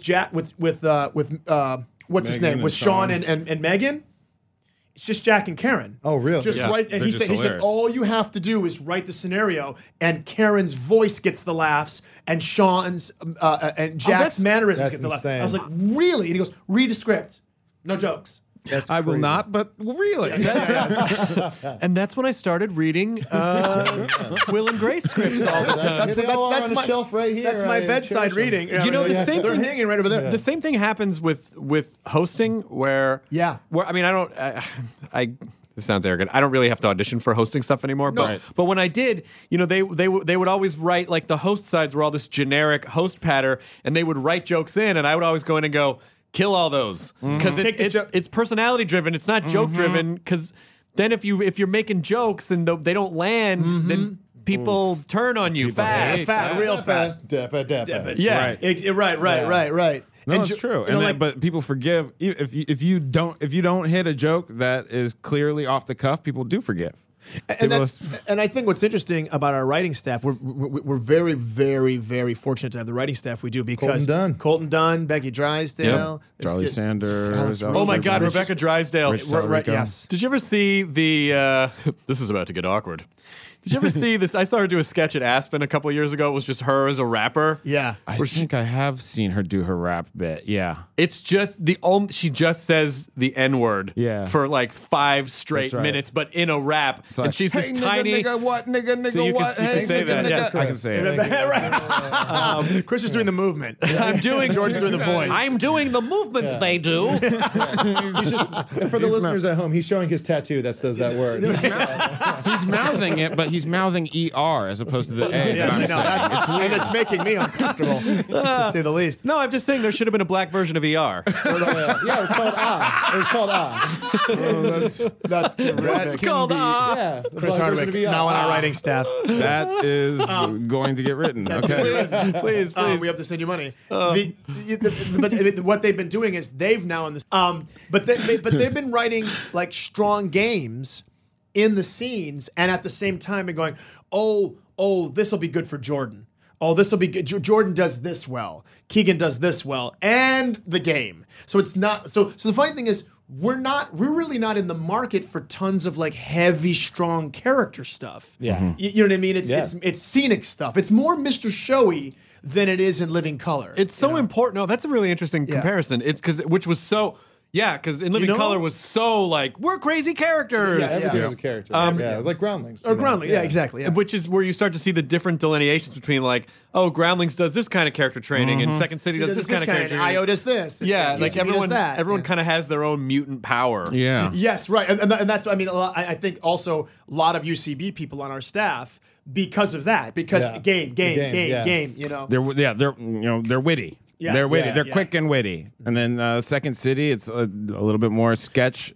Speaker 8: what's his name, with Sean and Megan, it's just Jack and Karen.
Speaker 12: Oh, really?
Speaker 8: Just right. And he said all you have to do is write the scenario, and Karen's voice gets the laughs, and Sean's and Jack's mannerisms get the laughs. I was like, really? And he goes, read a script, no jokes.
Speaker 10: I will not, but really.
Speaker 5: And that's when I started reading Will and Grace scripts all the time.
Speaker 12: That's my shelf right here.
Speaker 8: That's my bedside reading.
Speaker 5: The same
Speaker 8: they're
Speaker 5: thing
Speaker 8: hanging right over there.
Speaker 5: The same thing happens with hosting, where I mean, this sounds arrogant. I don't really have to audition for hosting stuff anymore. But when I did, they would always write, like, the host sides were all this generic host patter, and they would write jokes in, and I would always go in and go, kill all those, because it's personality driven. It's not joke driven. Because then if you're making jokes and they don't land, then people turn on you fast,
Speaker 8: real fast.
Speaker 5: Yeah,
Speaker 8: right.
Speaker 10: No, it's true. But people forgive if you don't hit a joke that is clearly off the cuff. People do forgive.
Speaker 8: And I think what's interesting about our writing staff, we're very, very, very fortunate to have the writing staff we do because Colton Dunn, Becky Drysdale,
Speaker 10: Charlie Sanders.
Speaker 5: Oh my God, Rebecca Drysdale.
Speaker 8: Right, yes.
Speaker 5: Did you ever see the? This is about to get awkward. Did you ever see this? I saw her do a sketch at Aspen a couple years ago. It was just her as a rapper.
Speaker 8: Yeah.
Speaker 10: I think I have seen her do her rap bit. Yeah.
Speaker 5: It's just she just says the N-word for like 5 straight minutes, but in a rap.
Speaker 10: It's like,
Speaker 5: and she's
Speaker 10: hey,
Speaker 5: this
Speaker 10: nigga,
Speaker 5: tiny.
Speaker 10: nigga, what? Nigga,
Speaker 5: So you
Speaker 10: what?
Speaker 5: can say
Speaker 10: nigga,
Speaker 5: that.
Speaker 10: nigga.
Speaker 5: Yeah,
Speaker 10: I can say it.
Speaker 8: Chris is doing the movement.
Speaker 5: I'm doing.
Speaker 8: George's doing the voice.
Speaker 5: I'm doing the movements they do.
Speaker 12: And for the listeners at home, he's showing his tattoo that says that word.
Speaker 10: He's mouthing it, but he's mouthing ER as opposed to the A.
Speaker 8: And it's making me uncomfortable, to say the least.
Speaker 5: No, I'm just saying there should have been a black version of ER.
Speaker 12: Yeah, it was called Ah. It was called Ah.
Speaker 8: That's terrific.
Speaker 5: It's called
Speaker 12: Yeah, the
Speaker 8: Chris
Speaker 12: black version
Speaker 8: Hardwick,
Speaker 12: of ER.
Speaker 8: now on our writing staff.
Speaker 10: That is going to get written. Okay.
Speaker 5: Please.
Speaker 8: We have to send you money. But what they've been doing is they've now in this. But they've been writing like strong games in the scenes, and at the same time, and going, oh, this will be good for Jordan. Oh, this will be good. Jordan does this well. Keegan does this well, and the game. So it's not. So the funny thing is, we're really not in the market for tons of like heavy, strong character stuff.
Speaker 12: Yeah.
Speaker 8: You know what I mean? It's scenic stuff. It's more Mr. Showy than it is in Living Color.
Speaker 5: It's so important. No, that's a really interesting comparison. It's because in Living Color was so like, we're crazy characters.
Speaker 12: Yeah, everything was a character. It was like Groundlings.
Speaker 8: Or Groundlings, yeah, exactly. Yeah.
Speaker 5: Which is where you start to see the different delineations between like, oh, Groundlings does this kind of character training, and Second City does this kind of character training.
Speaker 8: IO does this.
Speaker 5: Yeah, like everyone kind of has their own mutant power.
Speaker 10: Yeah.
Speaker 8: Yes, right. And that's, I mean, I think also a lot of UCB people on our staff, because of that, because game, you know.
Speaker 10: They're witty.
Speaker 8: Yes.
Speaker 10: They're witty.
Speaker 8: Yeah,
Speaker 10: They're quick and witty. And then Second City, it's a little bit more sketch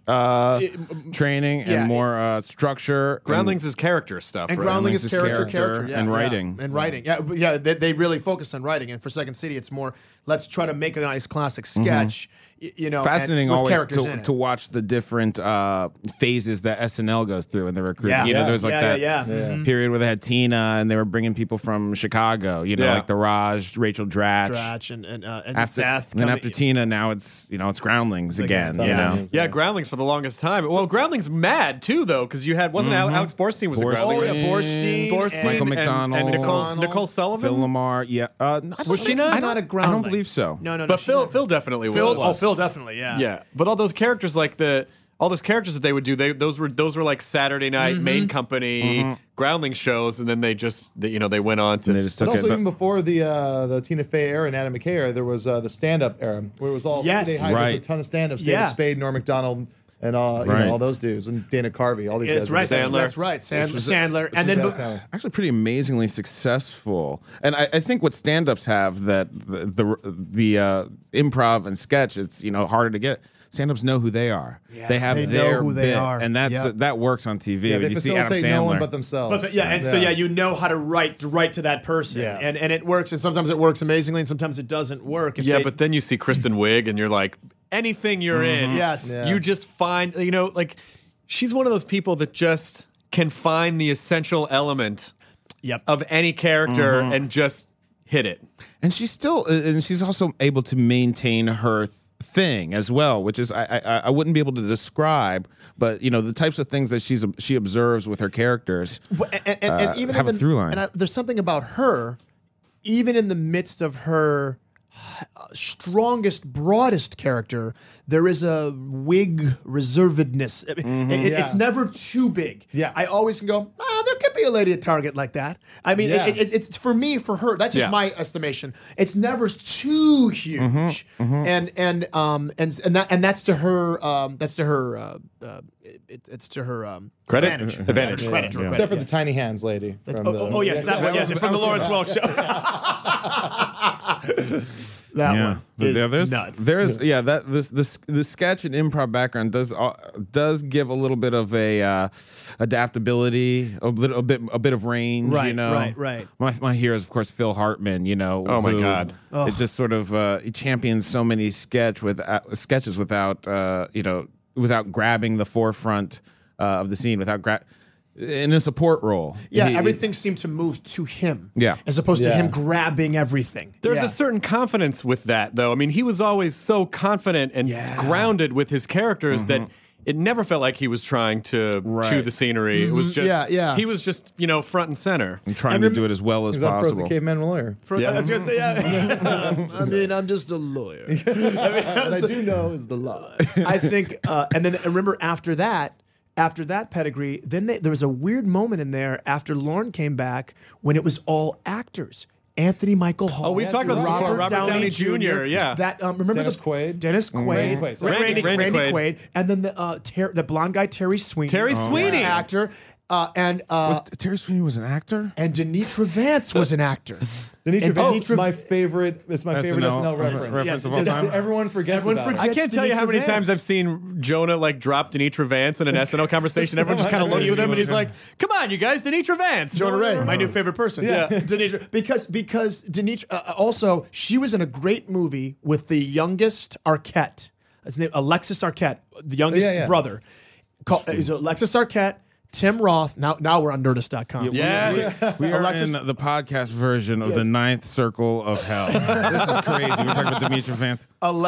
Speaker 10: training and more structure.
Speaker 5: Groundlings is character stuff.
Speaker 8: And
Speaker 5: right?
Speaker 8: Groundlings is character
Speaker 10: and writing.
Speaker 8: And writing. Yeah, they really focus on writing. And for Second City, it's more, let's try to make a nice classic sketch. You know,
Speaker 10: fascinating
Speaker 8: with
Speaker 10: always
Speaker 8: to
Speaker 10: watch the different phases that SNL goes through in the recruitment.
Speaker 8: Yeah.
Speaker 10: There's like that period where they had Tina and they were bringing people from Chicago. Like the Raj, Rachel Dratch,
Speaker 8: and
Speaker 10: after,
Speaker 8: Seth.
Speaker 10: Then after Tina, now it's Groundlings again.
Speaker 5: Groundlings for the longest time. Well, Groundlings mad too though, because you had Alex Borstein was a Groundling.
Speaker 8: Oh yeah, Borstein,
Speaker 10: Michael McDonald,
Speaker 5: and Nicole Sullivan,
Speaker 10: Phil Lamar. Yeah,
Speaker 8: was she not? Not a Groundling.
Speaker 10: I don't believe so.
Speaker 8: No.
Speaker 5: But Phil definitely was.
Speaker 8: Phil definitely, yeah.
Speaker 5: Yeah, but all those characters all those characters that they would do, those were like Saturday night main company Groundling shows, and then they went on to.
Speaker 10: And they just took
Speaker 12: also, even before the Tina Fey era and Adam McKay era, there was the stand-up era where it was all they hired a ton of stand-ups. David Spade, Norm Macdonald, and all those dudes, and Dana Carvey, all these guys.
Speaker 8: Right, that's right. Sandler, and then
Speaker 10: actually pretty amazingly successful. And I think what stand-ups have that the improv and sketch, it's harder to get. Stand-ups know who they are.
Speaker 8: Yeah,
Speaker 10: they have their bit, and that works on TV.
Speaker 12: Yeah,
Speaker 10: when you see Adam Sandler,
Speaker 12: no one but themselves.
Speaker 8: So you know how to write to that person, and it works. And sometimes it works amazingly, and sometimes it doesn't work.
Speaker 5: But then you see Kristen Wiig, and you're like, anything you're in, you just find, like she's one of those people that just can find the essential element of any character and just hit it.
Speaker 10: And she's also able to maintain her thing as well, which is I wouldn't be able to describe, but the types of things that she observes with her characters
Speaker 8: and even
Speaker 10: have a through line.
Speaker 8: And there's something about her, even in the midst of her strongest, broadest character, there is a Whig reservedness. It's never too big.
Speaker 12: Yeah,
Speaker 8: I always can go, there could be a lady at Target like that. I mean, it's for me, for her, that's just my estimation. It's never too huge, and that's to her. That's to her. It's to her
Speaker 5: credit.
Speaker 8: Advantage.
Speaker 12: Except for the tiny hands lady.
Speaker 8: Yes, that one. Yes, from the Lawrence Welk show. That one is nuts.
Speaker 10: There's the sketch and improv background does give a little bit of a adaptability, a bit of range.
Speaker 8: Right.
Speaker 10: My hero is of course Phil Hartman.
Speaker 5: Oh my God!
Speaker 10: It just sort of he champions so many sketches without without grabbing the forefront of the scene, without in a support role.
Speaker 8: Yeah, everything seemed to move to him.
Speaker 10: Yeah.
Speaker 8: As opposed to him grabbing everything.
Speaker 5: There's a certain confidence with that, though. I mean, he was always so confident and grounded with his characters that it never felt like he was trying to chew the scenery. It was just, he was just, front and center.
Speaker 10: And trying to do it as well as possible.
Speaker 12: Frozen Caveman lawyer.
Speaker 8: I was going to say, I mean, I'm just a lawyer.
Speaker 12: What I do know is the law.
Speaker 8: I think, and then remember after that pedigree, then there was a weird moment in there after Lorne came back when it was all actors. Anthony Michael Hall.
Speaker 5: Oh, we've talked about this before. Robert Downey Jr. Yeah.
Speaker 8: That remember
Speaker 12: Dennis Quaid.
Speaker 8: Dennis Quaid. Randy Quaid. And then the blonde guy Terry Sweeney.
Speaker 5: Terry Sweeney,
Speaker 8: actor.
Speaker 10: Terry Sweeney was an actor,
Speaker 8: and Denitra Vance was an actor.
Speaker 12: Denitra, my favorite. It's my favorite SNL reference
Speaker 10: of all time.
Speaker 12: Everyone forgets about it.
Speaker 5: I can't tell you how many times I've seen Jonah drop Denitra Vance in an SNL conversation. Everyone just kind of looks at him and he's like, "Come on, you guys, Denitra Vance."
Speaker 8: Jonah Ray, my new favorite person.
Speaker 5: Yeah.
Speaker 8: Denitra, because Denitra also she was in a great movie with the youngest Arquette. His name Alexis Arquette, the youngest brother. Alexis Arquette. Tim Roth. Now we're on Nerdist.com.
Speaker 5: Yes.
Speaker 10: We are in the podcast version of the Ninth Circle of Hell. This is crazy. We're talking about Denitra Vance.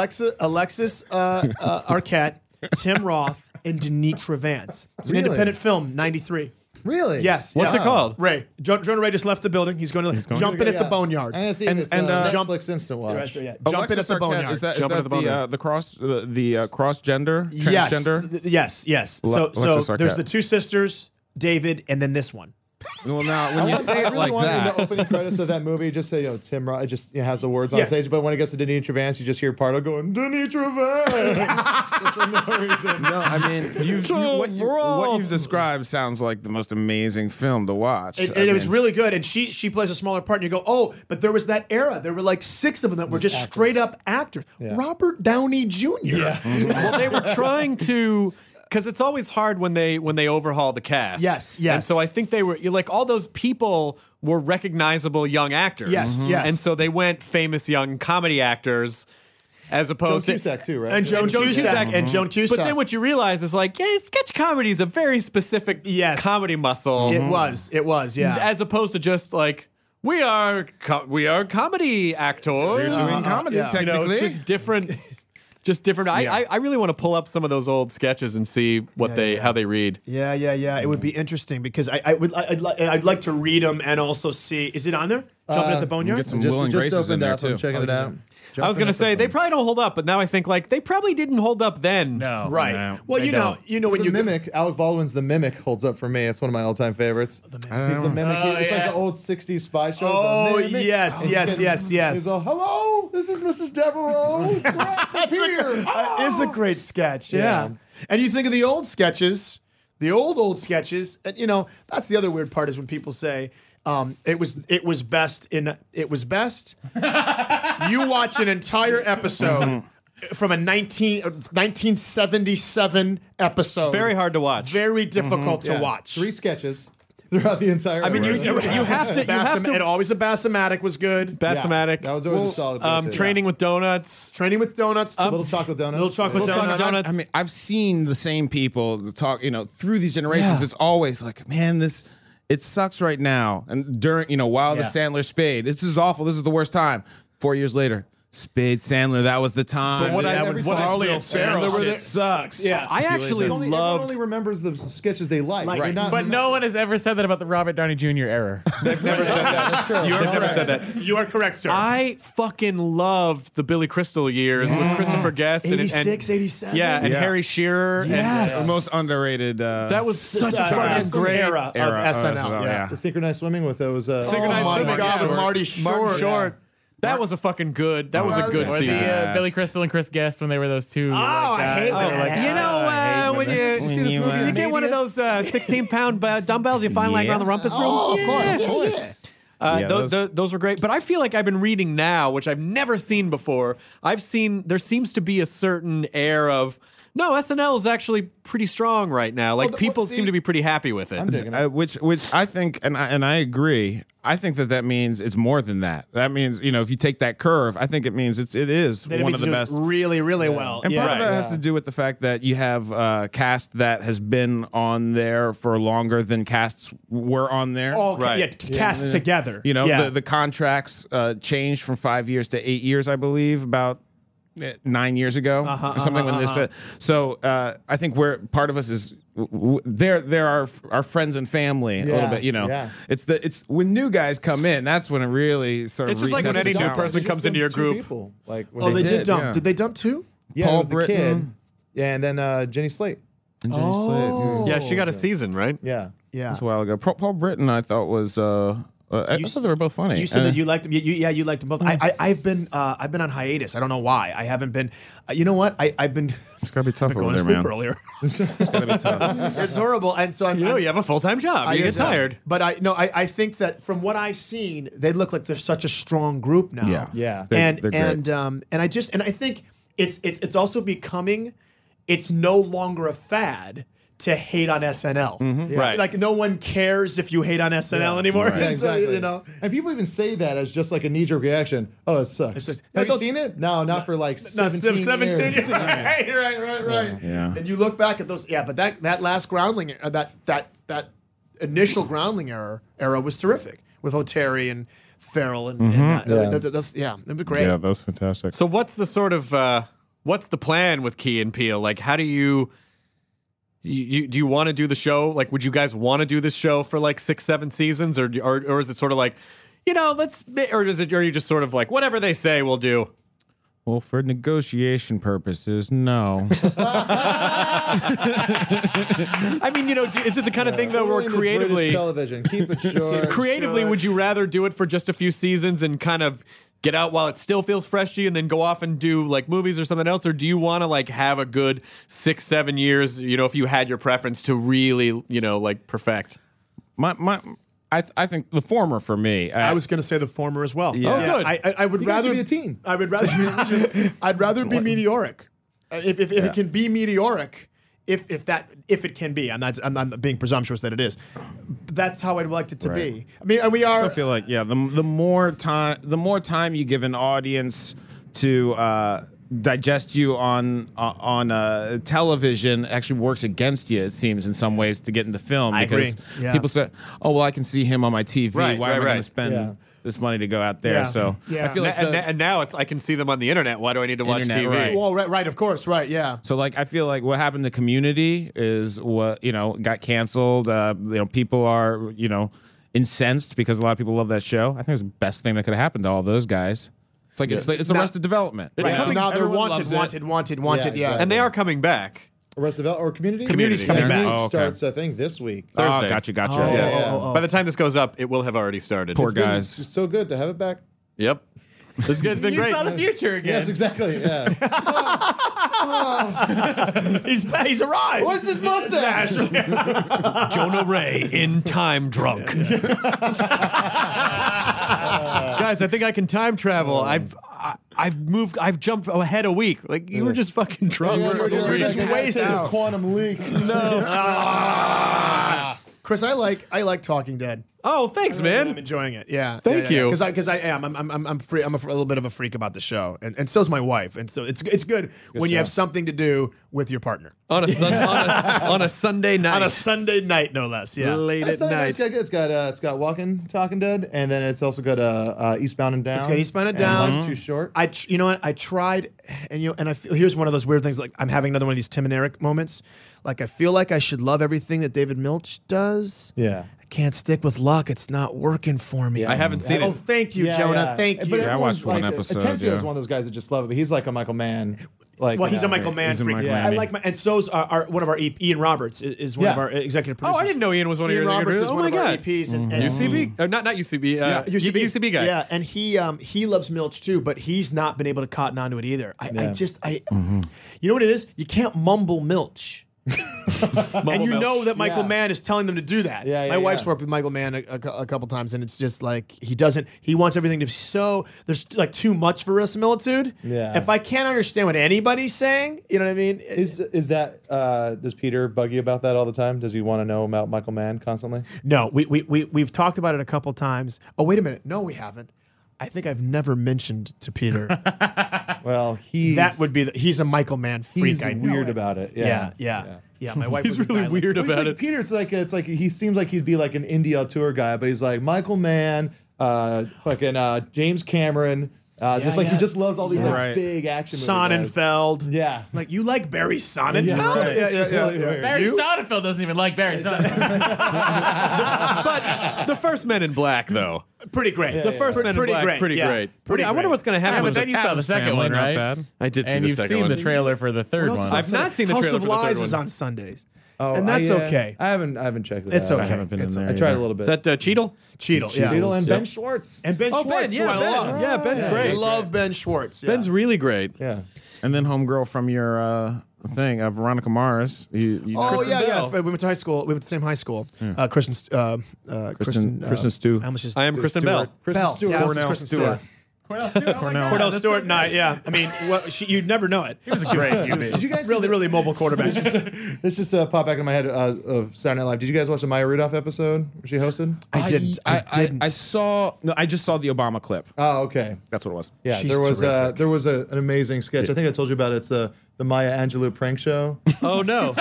Speaker 8: Alexis Arquette, Tim Roth, and Denitra Vance. It's an independent film, 93.
Speaker 12: Really?
Speaker 8: Yes.
Speaker 5: What's it called?
Speaker 8: Ray. Jonah Ray just left the building. He's going to jump in at the Boneyard.
Speaker 12: I'm going to see if it's Netflix Instant Watch.
Speaker 8: Jump in at the Boneyard.
Speaker 10: Is that the cross gender?
Speaker 8: Yes.
Speaker 10: Transgender?
Speaker 8: Yes. So there's the two sisters, David, and then this one.
Speaker 10: Well, now when you say it like that,
Speaker 12: in the opening credits of that movie, just say, Tim Roth. It just has the words on stage. But when it gets to Denitra Vance, you just hear Pardo going, Denitra Vance, just for no reason.
Speaker 10: No, I mean, what you've described sounds like the most amazing film to watch.
Speaker 8: It was really good, and she plays a smaller part. And you go, oh, but there was that era. There were like 6 of them that were just straight up actors. Yeah. Robert Downey Jr. Yeah.
Speaker 5: Well, they were trying to. Because it's always hard when they overhaul the cast.
Speaker 8: Yes.
Speaker 5: And so I think they were all those people were recognizable young actors.
Speaker 8: Yes.
Speaker 5: And so they went famous young comedy actors as opposed
Speaker 12: Joan Cusack too, right?
Speaker 8: And Joan Cusack.
Speaker 5: But then what you realize is sketch comedy is a very specific comedy muscle.
Speaker 8: It was, yeah.
Speaker 5: As opposed to just we are comedy actors.
Speaker 10: We're doing comedy technically.
Speaker 5: It's just different. Just different. Yeah. I really want to pull up some of those old sketches and see what how they read.
Speaker 8: Yeah. It would be interesting because I'd like to read them and also see. Is it on there? Jumping at the Boneyard.
Speaker 10: Get some Will and Graces in there too.
Speaker 12: I'm checking it out.
Speaker 5: I was going to say they probably don't hold up, but now I think they probably didn't hold up then.
Speaker 9: No,
Speaker 8: right?
Speaker 9: No,
Speaker 8: well, you know when
Speaker 12: the Mimic, Alec Baldwin's The Mimic holds up for me. It's one of my all-time favorites. He's the Mimic. It's like the old '60s spy show.
Speaker 8: Oh yes.
Speaker 12: He's all, hello, this is Mrs. Devereaux.
Speaker 8: It's a great sketch. Yeah. And you think of the old sketches, the old sketches, and that's the other weird part is when people say. It was best. You watch an entire episode from a 1977 episode.
Speaker 5: Very hard to watch.
Speaker 8: Very difficult to watch.
Speaker 12: 3 sketches throughout the entire.
Speaker 5: I mean, you have to.
Speaker 8: And always a Bassomatic was good.
Speaker 5: Bassomatic.
Speaker 12: That was always a solid.
Speaker 5: Training with Donuts.
Speaker 8: Little chocolate donuts.
Speaker 5: Donuts.
Speaker 10: I mean, I've seen the same people talk. Through these generations, it's always like, man, this. It sucks right now. And during, while the Sandler Spade, this is awful. This is the worst time. 4 years later, Spade Sandler, that was the time.
Speaker 5: But
Speaker 10: Farley and Sandler shit sucks.
Speaker 5: Yeah, I actually loved.
Speaker 12: Everyone only remembers the sketches they like.
Speaker 9: Right. But no one has ever said that about the Robert Downey Jr. era.
Speaker 5: They've never said that. That's true. You've never said that.
Speaker 8: You are correct, sir.
Speaker 5: I fucking loved the Billy Crystal years with Christopher Guest
Speaker 8: 86, 87.
Speaker 5: Yeah, and Harry Shearer.
Speaker 8: Yes.
Speaker 10: The most underrated.
Speaker 5: That was such a fucking great
Speaker 8: era of SNL. Yeah.
Speaker 12: The synchronized swimming with those.
Speaker 5: Synchronized swimming.
Speaker 8: God, with Marty Short.
Speaker 5: That was a fucking good. That was a good season.
Speaker 9: Billy Crystal and Chris Guest when they were those two.
Speaker 8: I hate that.
Speaker 5: When you see this movie, you get one of those 16-pound dumbbells you find lying around the rumpus room.
Speaker 8: Oh, of course.
Speaker 5: Those were great. But I feel like I've been reading now, which I've never seen before. There seems to be a certain air of No, SNL is actually pretty strong right now. Like people seem to be pretty happy with it.
Speaker 12: I'm digging it.
Speaker 10: Which I think, and I agree. I think that means it's more than that. That means, if you take that curve, I think it means it is one of the best.
Speaker 8: Really, really well.
Speaker 10: And part of it has to do with the fact that you have a cast that has been on there for longer than casts were on there.
Speaker 8: All cast together.
Speaker 10: The contracts changed from 5 years to 8 years, I believe, about 9 years ago or something when this. So I think where part of us is there are our friends and family a little bit. It's when new guys come in, that's when it really sort of.
Speaker 5: It's just like when any new person comes into your group.
Speaker 12: People. Like
Speaker 8: they did dump. Yeah. Did they dump two?
Speaker 12: Yeah,
Speaker 10: Paul
Speaker 12: it was the
Speaker 10: Britton.
Speaker 12: kid. Yeah, and then Jenny Slate.
Speaker 10: And Jenny Slate.
Speaker 5: Yeah, she got a season, right?
Speaker 12: Yeah.
Speaker 10: That's a while ago. Paul Britton, I thought was. I thought they were both funny.
Speaker 8: You said that you liked them. You liked them both. I've been on hiatus. I don't know why. I haven't been. You know what? I've been.
Speaker 10: It's gotta be tough over
Speaker 8: going
Speaker 10: there,
Speaker 8: to sleep
Speaker 10: man.
Speaker 8: earlier.
Speaker 10: It's gotta be tough.
Speaker 8: It's horrible, and so
Speaker 5: you have a full-time job. You get tired.
Speaker 8: But I think that from what I've seen, they look like they're such a strong group now.
Speaker 12: Yeah.
Speaker 8: And
Speaker 10: they're great.
Speaker 8: I think it's also becoming. It's no longer a fad to hate on SNL.
Speaker 10: Mm-hmm.
Speaker 5: Right.
Speaker 8: Like no one cares if you hate on SNL anymore.
Speaker 12: Yeah, exactly.
Speaker 8: So,
Speaker 12: and people even say that as just like a knee-jerk reaction. Oh, it sucks.
Speaker 8: It's just,
Speaker 12: have you seen it? No, not for like 17 years.
Speaker 8: Right.
Speaker 10: Yeah.
Speaker 8: And you look back at those, but that last Groundling, that initial Groundling era was terrific with O'Terry and Farrell and it'd be great.
Speaker 10: Yeah, that was fantastic.
Speaker 5: So what's the sort of what's the plan with Key and Peele? Like, how do you do you want to do the show? Like, would you guys want to do this show for like 6-7 seasons, or is it sort of like, or are you just sort of like whatever they say we'll do?
Speaker 10: Well, for negotiation purposes, no.
Speaker 5: I mean, is it the kind of thing though where creatively
Speaker 12: television, keep it short.
Speaker 5: Creatively, would you rather do it for just a few seasons and kind of get out while it still feels fresh to you and then go off and do like movies or something else? Or do you want to like have a good 6-7 years, if you had your preference to really, like perfect?
Speaker 10: I think the former for me.
Speaker 8: I was going to say the former as well.
Speaker 5: Yeah. Oh, good.
Speaker 8: I would rather
Speaker 12: be a team.
Speaker 8: I would rather I'd rather be meteoric. If it can be meteoric, if it can be, I'm not being presumptuous that it is. That's how I'd like it to be. I mean, we are.
Speaker 10: So I feel like the more time you give an audience to digest you on television actually works against you. It seems in some ways to get into film because people say, "Oh, well, I can see him on my TV. Why am I going to spend this money to go out there?"
Speaker 8: Yeah.
Speaker 10: So I feel like
Speaker 5: and now it's I can see them on the internet. Why do I need to watch TV?
Speaker 10: Right.
Speaker 8: Well, right, of course, right, yeah.
Speaker 10: So like I feel like what happened to Community is what got canceled. People are incensed because a lot of people love that show. I think it's the best thing that could have happened to all those guys. It's like it's Arrested Development.
Speaker 5: It's coming.
Speaker 8: Now they're
Speaker 5: Everyone
Speaker 8: wanted.
Speaker 12: Yeah, exactly.
Speaker 5: And they are coming back.
Speaker 12: Arrested Development or Community?
Speaker 8: Community's coming back.
Speaker 10: Oh, okay.
Speaker 12: Starts, I think, this week.
Speaker 5: Thursday.
Speaker 10: Oh, gotcha.
Speaker 5: By the time this goes up, it will have already started.
Speaker 10: Poor guys.
Speaker 12: It's so good to have it back.
Speaker 5: Yep. It's good. It's been great.
Speaker 9: You saw the future again.
Speaker 12: Yes, exactly. Yeah.
Speaker 8: He's arrived.
Speaker 12: What's his mustache?
Speaker 5: Jonah Ray in Time Drunk. Guys, I think I can time travel. I've jumped ahead a week. Like you were just fucking drunk.
Speaker 8: We're just wasted.
Speaker 12: Quantum leak.
Speaker 8: No. Chris, I like Talking Dead.
Speaker 5: Oh, thanks, man.
Speaker 8: I'm enjoying it. Yeah.
Speaker 5: Thank you.
Speaker 8: Because I am. I'm free. I'm a little bit of a freak about the show, and so's my wife. And so it's good when you have something to do with your partner
Speaker 5: on a Sunday night.
Speaker 8: On a Sunday night, no less. Yeah.
Speaker 5: Late at night.
Speaker 12: It's got Walking Talking Dead, and then it's also got Eastbound and Down.
Speaker 8: It's got Eastbound and Down.
Speaker 12: Life's Too Short.
Speaker 8: You know what? I tried, and I feel here's one of those weird things. Like I'm having another one of these Tim and Eric moments. Like I feel like I should love everything that David Milch does.
Speaker 12: Yeah.
Speaker 8: I can't stick with luck. It's not working for me.
Speaker 5: I haven't seen it.
Speaker 8: Oh, thank you, Jonah. Thank you.
Speaker 12: But
Speaker 10: I watched one episode.
Speaker 12: Atencio is one of those guys that just love it, but he's like a Michael Mann.
Speaker 8: He's a Michael Mann freak.
Speaker 12: Mann.
Speaker 8: I like and so's one of our Ian Roberts is one of our executive producers.
Speaker 5: Oh, I didn't know Ian was one of your
Speaker 8: Roberts is
Speaker 5: Oh
Speaker 8: one
Speaker 5: my
Speaker 8: of our
Speaker 5: god.
Speaker 8: EPs and
Speaker 5: UCB? Not UCB. UCB guy.
Speaker 8: Yeah, and he loves Milch too, but he's not been able to cotton onto it either. You know what it is? You can't mumble Milch. And you know that Michael Mann is telling them to do that. My wife's worked with Michael Mann a couple times, and it's just like he wants everything to be so, there's like too much verisimilitude.
Speaker 12: Yeah.
Speaker 8: If I can't understand what anybody's saying, you know what I mean?
Speaker 12: Is that does Peter bug you about that all the time? Does he want to know about Michael Mann constantly?
Speaker 8: No, we've talked about it a couple times. Oh, wait a minute. No, we haven't. I think I've never mentioned to Peter.
Speaker 12: Well,
Speaker 8: he's a Michael Mann freak.
Speaker 12: He's
Speaker 8: I know
Speaker 12: weird
Speaker 8: it.
Speaker 12: about it.
Speaker 8: Yeah. My wife.
Speaker 5: He's really weird about it.
Speaker 12: Peter, it's like he seems like he'd be like an India tour guy, but he's like Michael Mann, fucking James Cameron. He just loves all these big action movies.
Speaker 8: Sonnenfeld.
Speaker 12: Yeah.
Speaker 8: Like, you like Barry Sonnenfeld?
Speaker 12: Yeah.
Speaker 9: Barry Sonnenfeld doesn't even like Barry Sonnenfeld.
Speaker 5: But the first Men in Black, though.
Speaker 8: Pretty great.
Speaker 5: The first Men in Black, pretty great. I wonder what's going to happen.
Speaker 9: But then you saw the second one, right?
Speaker 5: I did see
Speaker 9: and
Speaker 5: the
Speaker 9: you've
Speaker 5: second
Speaker 9: seen
Speaker 5: one.
Speaker 9: the trailer for the third one.
Speaker 5: I've not seen the
Speaker 8: House
Speaker 5: trailer
Speaker 8: of
Speaker 5: for the third
Speaker 8: Lies
Speaker 5: one.
Speaker 8: is on Sundays.
Speaker 12: Oh,
Speaker 8: and that's okay.
Speaker 12: I haven't checked it
Speaker 8: It's
Speaker 12: out.
Speaker 8: okay.
Speaker 10: I haven't been in there.
Speaker 12: I tried a little bit.
Speaker 5: Is that Cheadle?
Speaker 8: Cheadle, yeah.
Speaker 12: Cheadle and Ben Schwartz.
Speaker 8: And Ben Schwartz,
Speaker 5: Ben,
Speaker 8: who I love.
Speaker 5: Yeah, Ben's great.
Speaker 8: I love Ben Schwartz. Yeah.
Speaker 5: Ben's really great.
Speaker 12: Yeah.
Speaker 10: And then homegirl from your thing, Veronica Mars.
Speaker 8: Kristen Bell. We went to high school. We went to the same high school. Kristen
Speaker 10: Stu.
Speaker 5: I am Kristen Bell.
Speaker 12: Kristen Stewart.
Speaker 8: Yeah,
Speaker 10: Cornell
Speaker 8: Kristen
Speaker 10: Stewart.
Speaker 8: Cornell Stewart and I, yeah. I mean, you'd never know it. He was a great QB.
Speaker 12: Did you guys
Speaker 8: really mobile quarterback.
Speaker 12: This just popped back in my head of Saturday Night Live. Did you guys watch the Maya Rudolph episode where she hosted?
Speaker 8: I didn't.
Speaker 10: I saw. No, I just saw the Obama clip.
Speaker 12: Oh, okay.
Speaker 10: That's what it was.
Speaker 12: Yeah,
Speaker 8: She's
Speaker 12: there
Speaker 8: terrific.
Speaker 12: was an amazing sketch. I think I told you about it. It's the Maya Angelou prank show.
Speaker 5: Oh, no.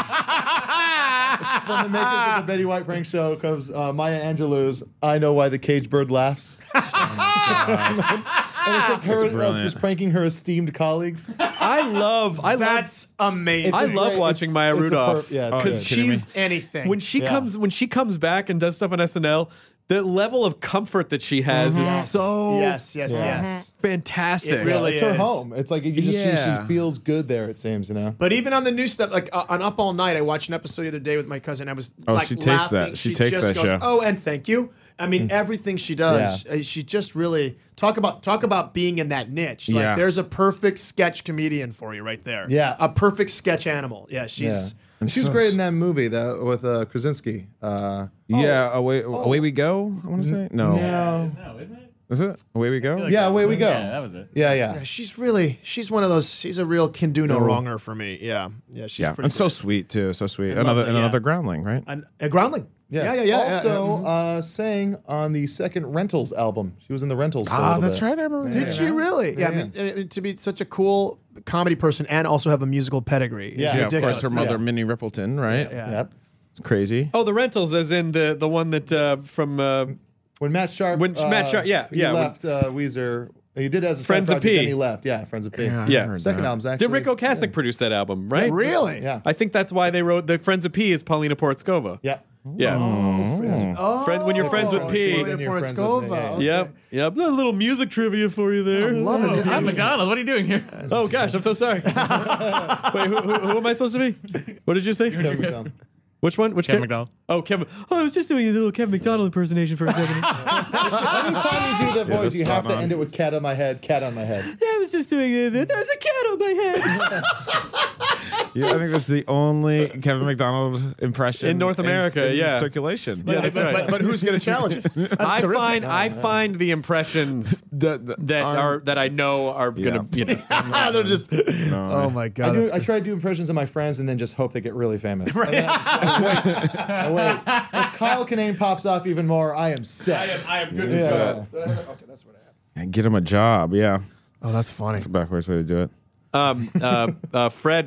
Speaker 12: From the makers of the Betty White prank show comes Maya Angelou's I Know Why the Caged Bird Laughs. And it's just her just pranking her esteemed colleagues.
Speaker 8: That's amazing.
Speaker 5: I love watching Maya Rudolph
Speaker 12: because
Speaker 5: she's
Speaker 8: anything.
Speaker 5: When she comes back and does stuff on SNL, the level of comfort that she has is so
Speaker 8: yes.
Speaker 5: fantastic.
Speaker 8: It really
Speaker 12: it's her home. It's like you just she feels good there. It seems, you know.
Speaker 8: But even on the new stuff, like on Up All Night, I watched an episode the other day with my cousin. I was
Speaker 10: she takes
Speaker 8: laughing.
Speaker 10: that. She takes
Speaker 8: just
Speaker 10: that
Speaker 8: goes,
Speaker 10: show.
Speaker 8: Oh, and thank you. I mean, everything she does, she just really talk about being in that niche. Like, there's a perfect sketch comedian for you right there.
Speaker 12: Yeah,
Speaker 8: a perfect sketch animal. Yeah, she's.
Speaker 12: And she was great in that movie with Krasinski.
Speaker 10: Away We Go. I want to say no,
Speaker 9: isn't it?
Speaker 10: Is it Away We Go?
Speaker 12: Away we go.
Speaker 9: Yeah, that was it.
Speaker 12: Yeah.
Speaker 8: She's one of those. She's a real can do no wronger for me. Yeah. She's pretty
Speaker 10: and so sweet too. So sweet.
Speaker 8: love
Speaker 10: Another
Speaker 8: it,
Speaker 10: Groundling, right?
Speaker 8: A Groundling.
Speaker 12: Yes.
Speaker 8: Yeah.
Speaker 12: Also, sang on the second Rentals album. She was in the Rentals.
Speaker 10: That's right. I remember.
Speaker 8: Did she really? Yeah. I mean, to be such a cool comedy person and also have a musical pedigree.
Speaker 10: Yeah, of course. Her mother, Minnie Riperton, right?
Speaker 8: Yeah.
Speaker 12: Yep.
Speaker 10: It's crazy.
Speaker 5: Oh, the Rentals, as in the one that from
Speaker 12: when Matt Sharp
Speaker 5: he
Speaker 12: left Weezer. He did as a
Speaker 5: Friends
Speaker 12: side
Speaker 5: of
Speaker 12: project,
Speaker 5: P.
Speaker 12: then he left. Yeah, Friends of P.
Speaker 5: Yeah.
Speaker 12: Second album's actually.
Speaker 5: Did Rick Ocasek produce that album, right?
Speaker 8: Really?
Speaker 12: Yeah.
Speaker 5: I think that's why they wrote the Friends of P is Paulina Portskova.
Speaker 12: Yeah.
Speaker 5: Yeah. When you're friends with P.
Speaker 12: Then you're friends with me, yeah.
Speaker 5: Yep. A little music trivia for you there.
Speaker 8: I'm loving it.
Speaker 9: Kevin McDonald, what are you doing here?
Speaker 5: Oh gosh, I'm so sorry. Wait, who am I supposed to be? What did you say?
Speaker 12: Kevin McDonald.
Speaker 5: Which one?
Speaker 9: Kevin McDonald.
Speaker 5: Oh, Kevin. Oh, I was just doing a little Kevin McDonald impersonation for a second.
Speaker 12: Anytime you do that voice, you have to end it with cat on my head, cat on my head.
Speaker 5: I was just doing it. There's a cat on my head.
Speaker 10: Yeah, I think that's the only Kevin McDonald impression
Speaker 5: in North America.
Speaker 10: in circulation.
Speaker 5: Yeah, that's right.
Speaker 8: But who's going to challenge it?
Speaker 5: I find the impressions that I know are going to.
Speaker 8: They're just. Oh my god!
Speaker 12: I try to do impressions of my friends and then just hope they get really famous. Right. I wait. If Kyle Kinane pops off even more, I am set.
Speaker 8: I am good to go. Okay, that's what I have.
Speaker 10: And get him a job. Yeah.
Speaker 8: Oh, that's funny.
Speaker 10: That's a backwards way to do it.
Speaker 5: Fred.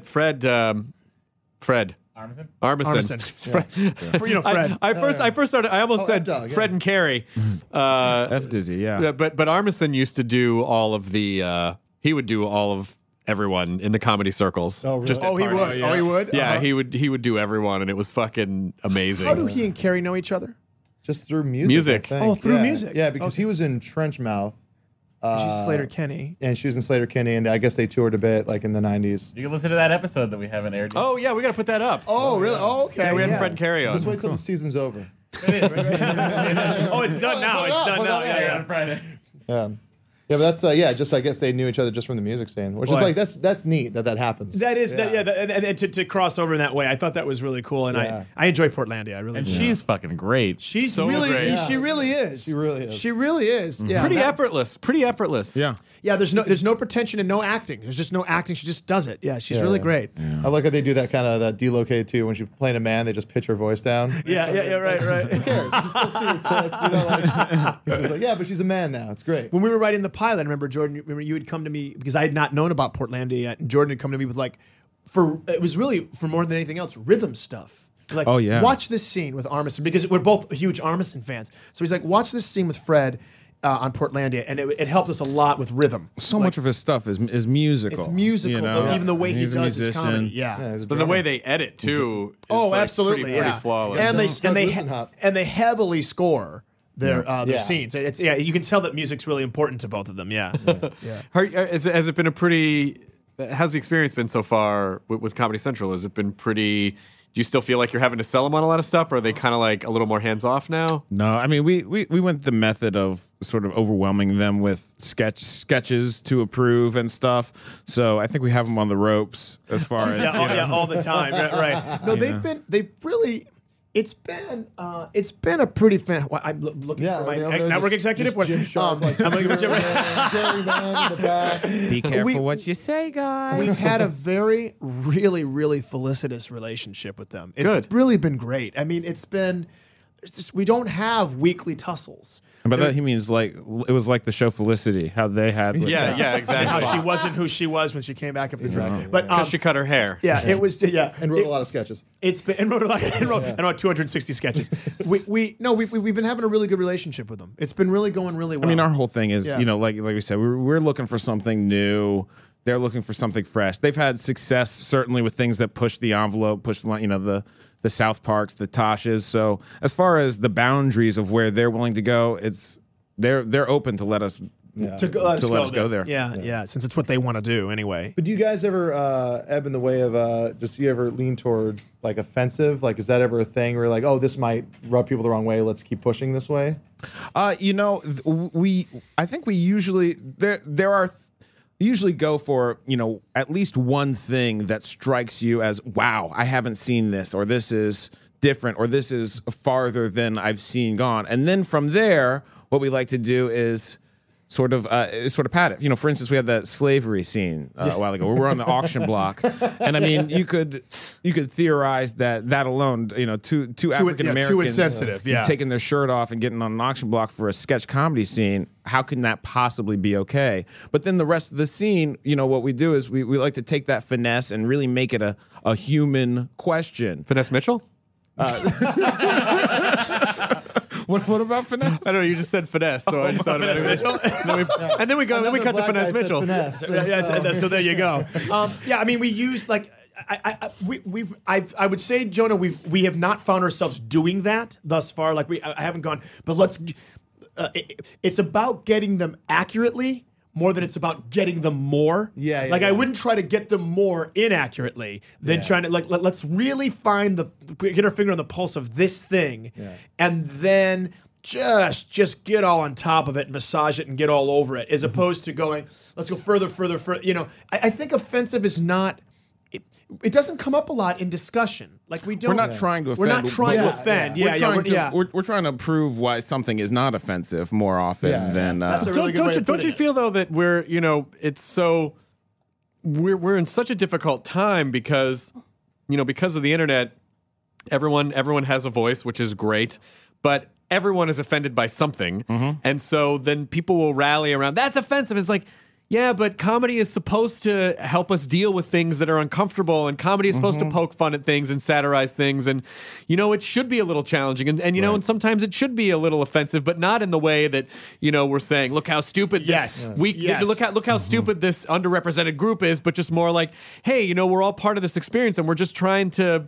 Speaker 5: Armisen.
Speaker 8: Fred.
Speaker 5: I first started. I almost said
Speaker 12: F-Dog,
Speaker 5: Fred and Carrie.
Speaker 10: F Dizzy, yeah.
Speaker 5: But Armisen used to do all of the. He would do all of everyone in the comedy circles.
Speaker 12: Oh, really?
Speaker 5: Just at
Speaker 8: He would.
Speaker 5: parties.
Speaker 8: Oh, he would.
Speaker 5: Yeah, he would do everyone, and it was fucking amazing.
Speaker 8: How do he and Carrie know each other?
Speaker 12: Just through music. I think.
Speaker 8: Oh, through
Speaker 12: Yeah.
Speaker 8: music.
Speaker 12: Yeah, because he was in Trenchmouth.
Speaker 8: She's Slater Kenny.
Speaker 12: And she was in Slater Kinney, and I guess they toured a bit, like in the 90s.
Speaker 9: You can listen to that episode that we haven't aired yet.
Speaker 5: Oh yeah, we got to put that up.
Speaker 8: Oh, really? Oh, okay.
Speaker 5: Yeah, we had Fred and Carrie on.
Speaker 12: Just wait till the season's over.
Speaker 8: Oh, it's done now. It's done now.
Speaker 9: Yeah, on Friday.
Speaker 12: Yeah. Yeah, but that's just I guess they knew each other just from the music scene, which is like that's neat that happens.
Speaker 8: That is and to cross over in that way, I thought that was really cool, and I enjoy Portlandia. I really.
Speaker 9: And she's fucking great.
Speaker 8: She's
Speaker 5: so
Speaker 8: really
Speaker 5: great.
Speaker 8: Yeah. She really is.
Speaker 12: She really is.
Speaker 8: She really is. Yeah.
Speaker 5: Pretty effortless.
Speaker 10: Yeah.
Speaker 8: Yeah. There's no pretension and no acting. There's just no acting. She just does it. Yeah. She's really great.
Speaker 12: Yeah. I like how they do that kind of that delocated too. When she's playing a man, they just pitch her voice down.
Speaker 8: Yeah. Right.
Speaker 12: Who cares? You can still see her tits. She's like, yeah, but she's a man now. It's great.
Speaker 8: When we were writing the pilot, I remember Jordan. You had come to me because I had not known about Portlandia yet, and Jordan had come to me with it was really for more than anything else, rhythm stuff. Like, watch this scene with Armiston because we're both huge Armiston fans. So he's like, watch this scene with Fred on Portlandia, and it helped us a lot with rhythm.
Speaker 10: So much of his stuff is musical.
Speaker 8: It's musical, even the way
Speaker 10: He's
Speaker 8: he does his comedy.
Speaker 5: But the way they edit too. Is
Speaker 8: absolutely,
Speaker 5: pretty flawless.
Speaker 8: And they heavily score their scenes. It's you can tell that music's really important to both of them. Yeah.
Speaker 5: Has it been how's the experience been so far with Comedy Central? Has it been pretty? Do you still feel like you're having to sell them on a lot of stuff, or are they kind of like a little more hands off now?
Speaker 10: No, I mean we went the method of sort of overwhelming them with sketches to approve and stuff. So I think we have them on the ropes as far as
Speaker 8: all the time. Right. No, they've really. It's been a pretty fan. I'm looking for my network executive.
Speaker 12: Jim Sharp, I'm looking for Jim. Gary Mann in the back.
Speaker 10: Be careful what you say, guys.
Speaker 8: We've had a very, really, really felicitous relationship with them. It's really been great. I mean, we don't have weekly tussles.
Speaker 10: And by that he means like it was like the show Felicity, how they had.
Speaker 5: Exactly.
Speaker 8: And how she wasn't who she was when she came back up the track. But
Speaker 5: because she cut her hair.
Speaker 8: Yeah, it was. Yeah,
Speaker 12: and wrote a lot of sketches.
Speaker 8: It's been and wrote 260 sketches. We've been having a really good relationship with them. It's been really going really well.
Speaker 10: I mean, our whole thing is like we said, we're looking for something new. They're looking for something fresh. They've had success certainly with things that push the envelope, push the South Parks, the Toshas. So as far as the boundaries of where they're willing to go, they're open to let us let us go there.
Speaker 8: Yeah. Since it's what they want to do anyway.
Speaker 12: But do you guys ever ebb in the way of do you ever lean towards like offensive? Like, is that ever a thing where you're like, oh, this might rub people the wrong way, let's keep pushing this way?
Speaker 10: I think we usually usually go for, at least one thing that strikes you as, wow, I haven't seen this, or this is different, or this is farther than I've seen gone. And then from there, what we like to do is sort of pat it. For instance, we had that slavery scene a while ago where we're on the auction block. And I mean, you could theorize that alone, two African Americans
Speaker 8: too insensitive,
Speaker 10: taking their shirt off and getting on an auction block for a sketch comedy scene. How can that possibly be okay? But then the rest of the scene, what we do is we like to take that finesse and really make it a human question.
Speaker 5: Finesse Mitchell?
Speaker 10: What about finesse?
Speaker 5: I don't know. You just said finesse, so I just thought about Mitchell. And then we got to finesse Mitchell.
Speaker 8: So there you go. I mean, we use like I would say, Jonah, we have not found ourselves doing that thus far. Like I haven't gone, but let's. It's about getting them accurately more than it's about getting them more. I wouldn't try to get them more inaccurately than trying to let's really get our finger on the pulse of this thing, and then just get all on top of it, massage it, and get all over it, as opposed to going, let's go further. I think offensive is not. It doesn't come up a lot in discussion. Like we don't.
Speaker 10: We're not trying to offend.
Speaker 8: We're not trying to offend.
Speaker 10: We're trying to prove why something is not offensive more often than.
Speaker 5: Don't you feel though that we're it's so we're in such a difficult time because of the internet, everyone has a voice, which is great, but everyone is offended by something, and so then people will rally around that's offensive. It's like. Yeah, but comedy is supposed to help us deal with things that are uncomfortable, and comedy is supposed to poke fun at things and satirize things, and it should be a little challenging, and and sometimes it should be a little offensive, but not in the way that we're saying, look how stupid this look how stupid this underrepresented group is, but just more like, hey, we're all part of this experience, and we're just trying to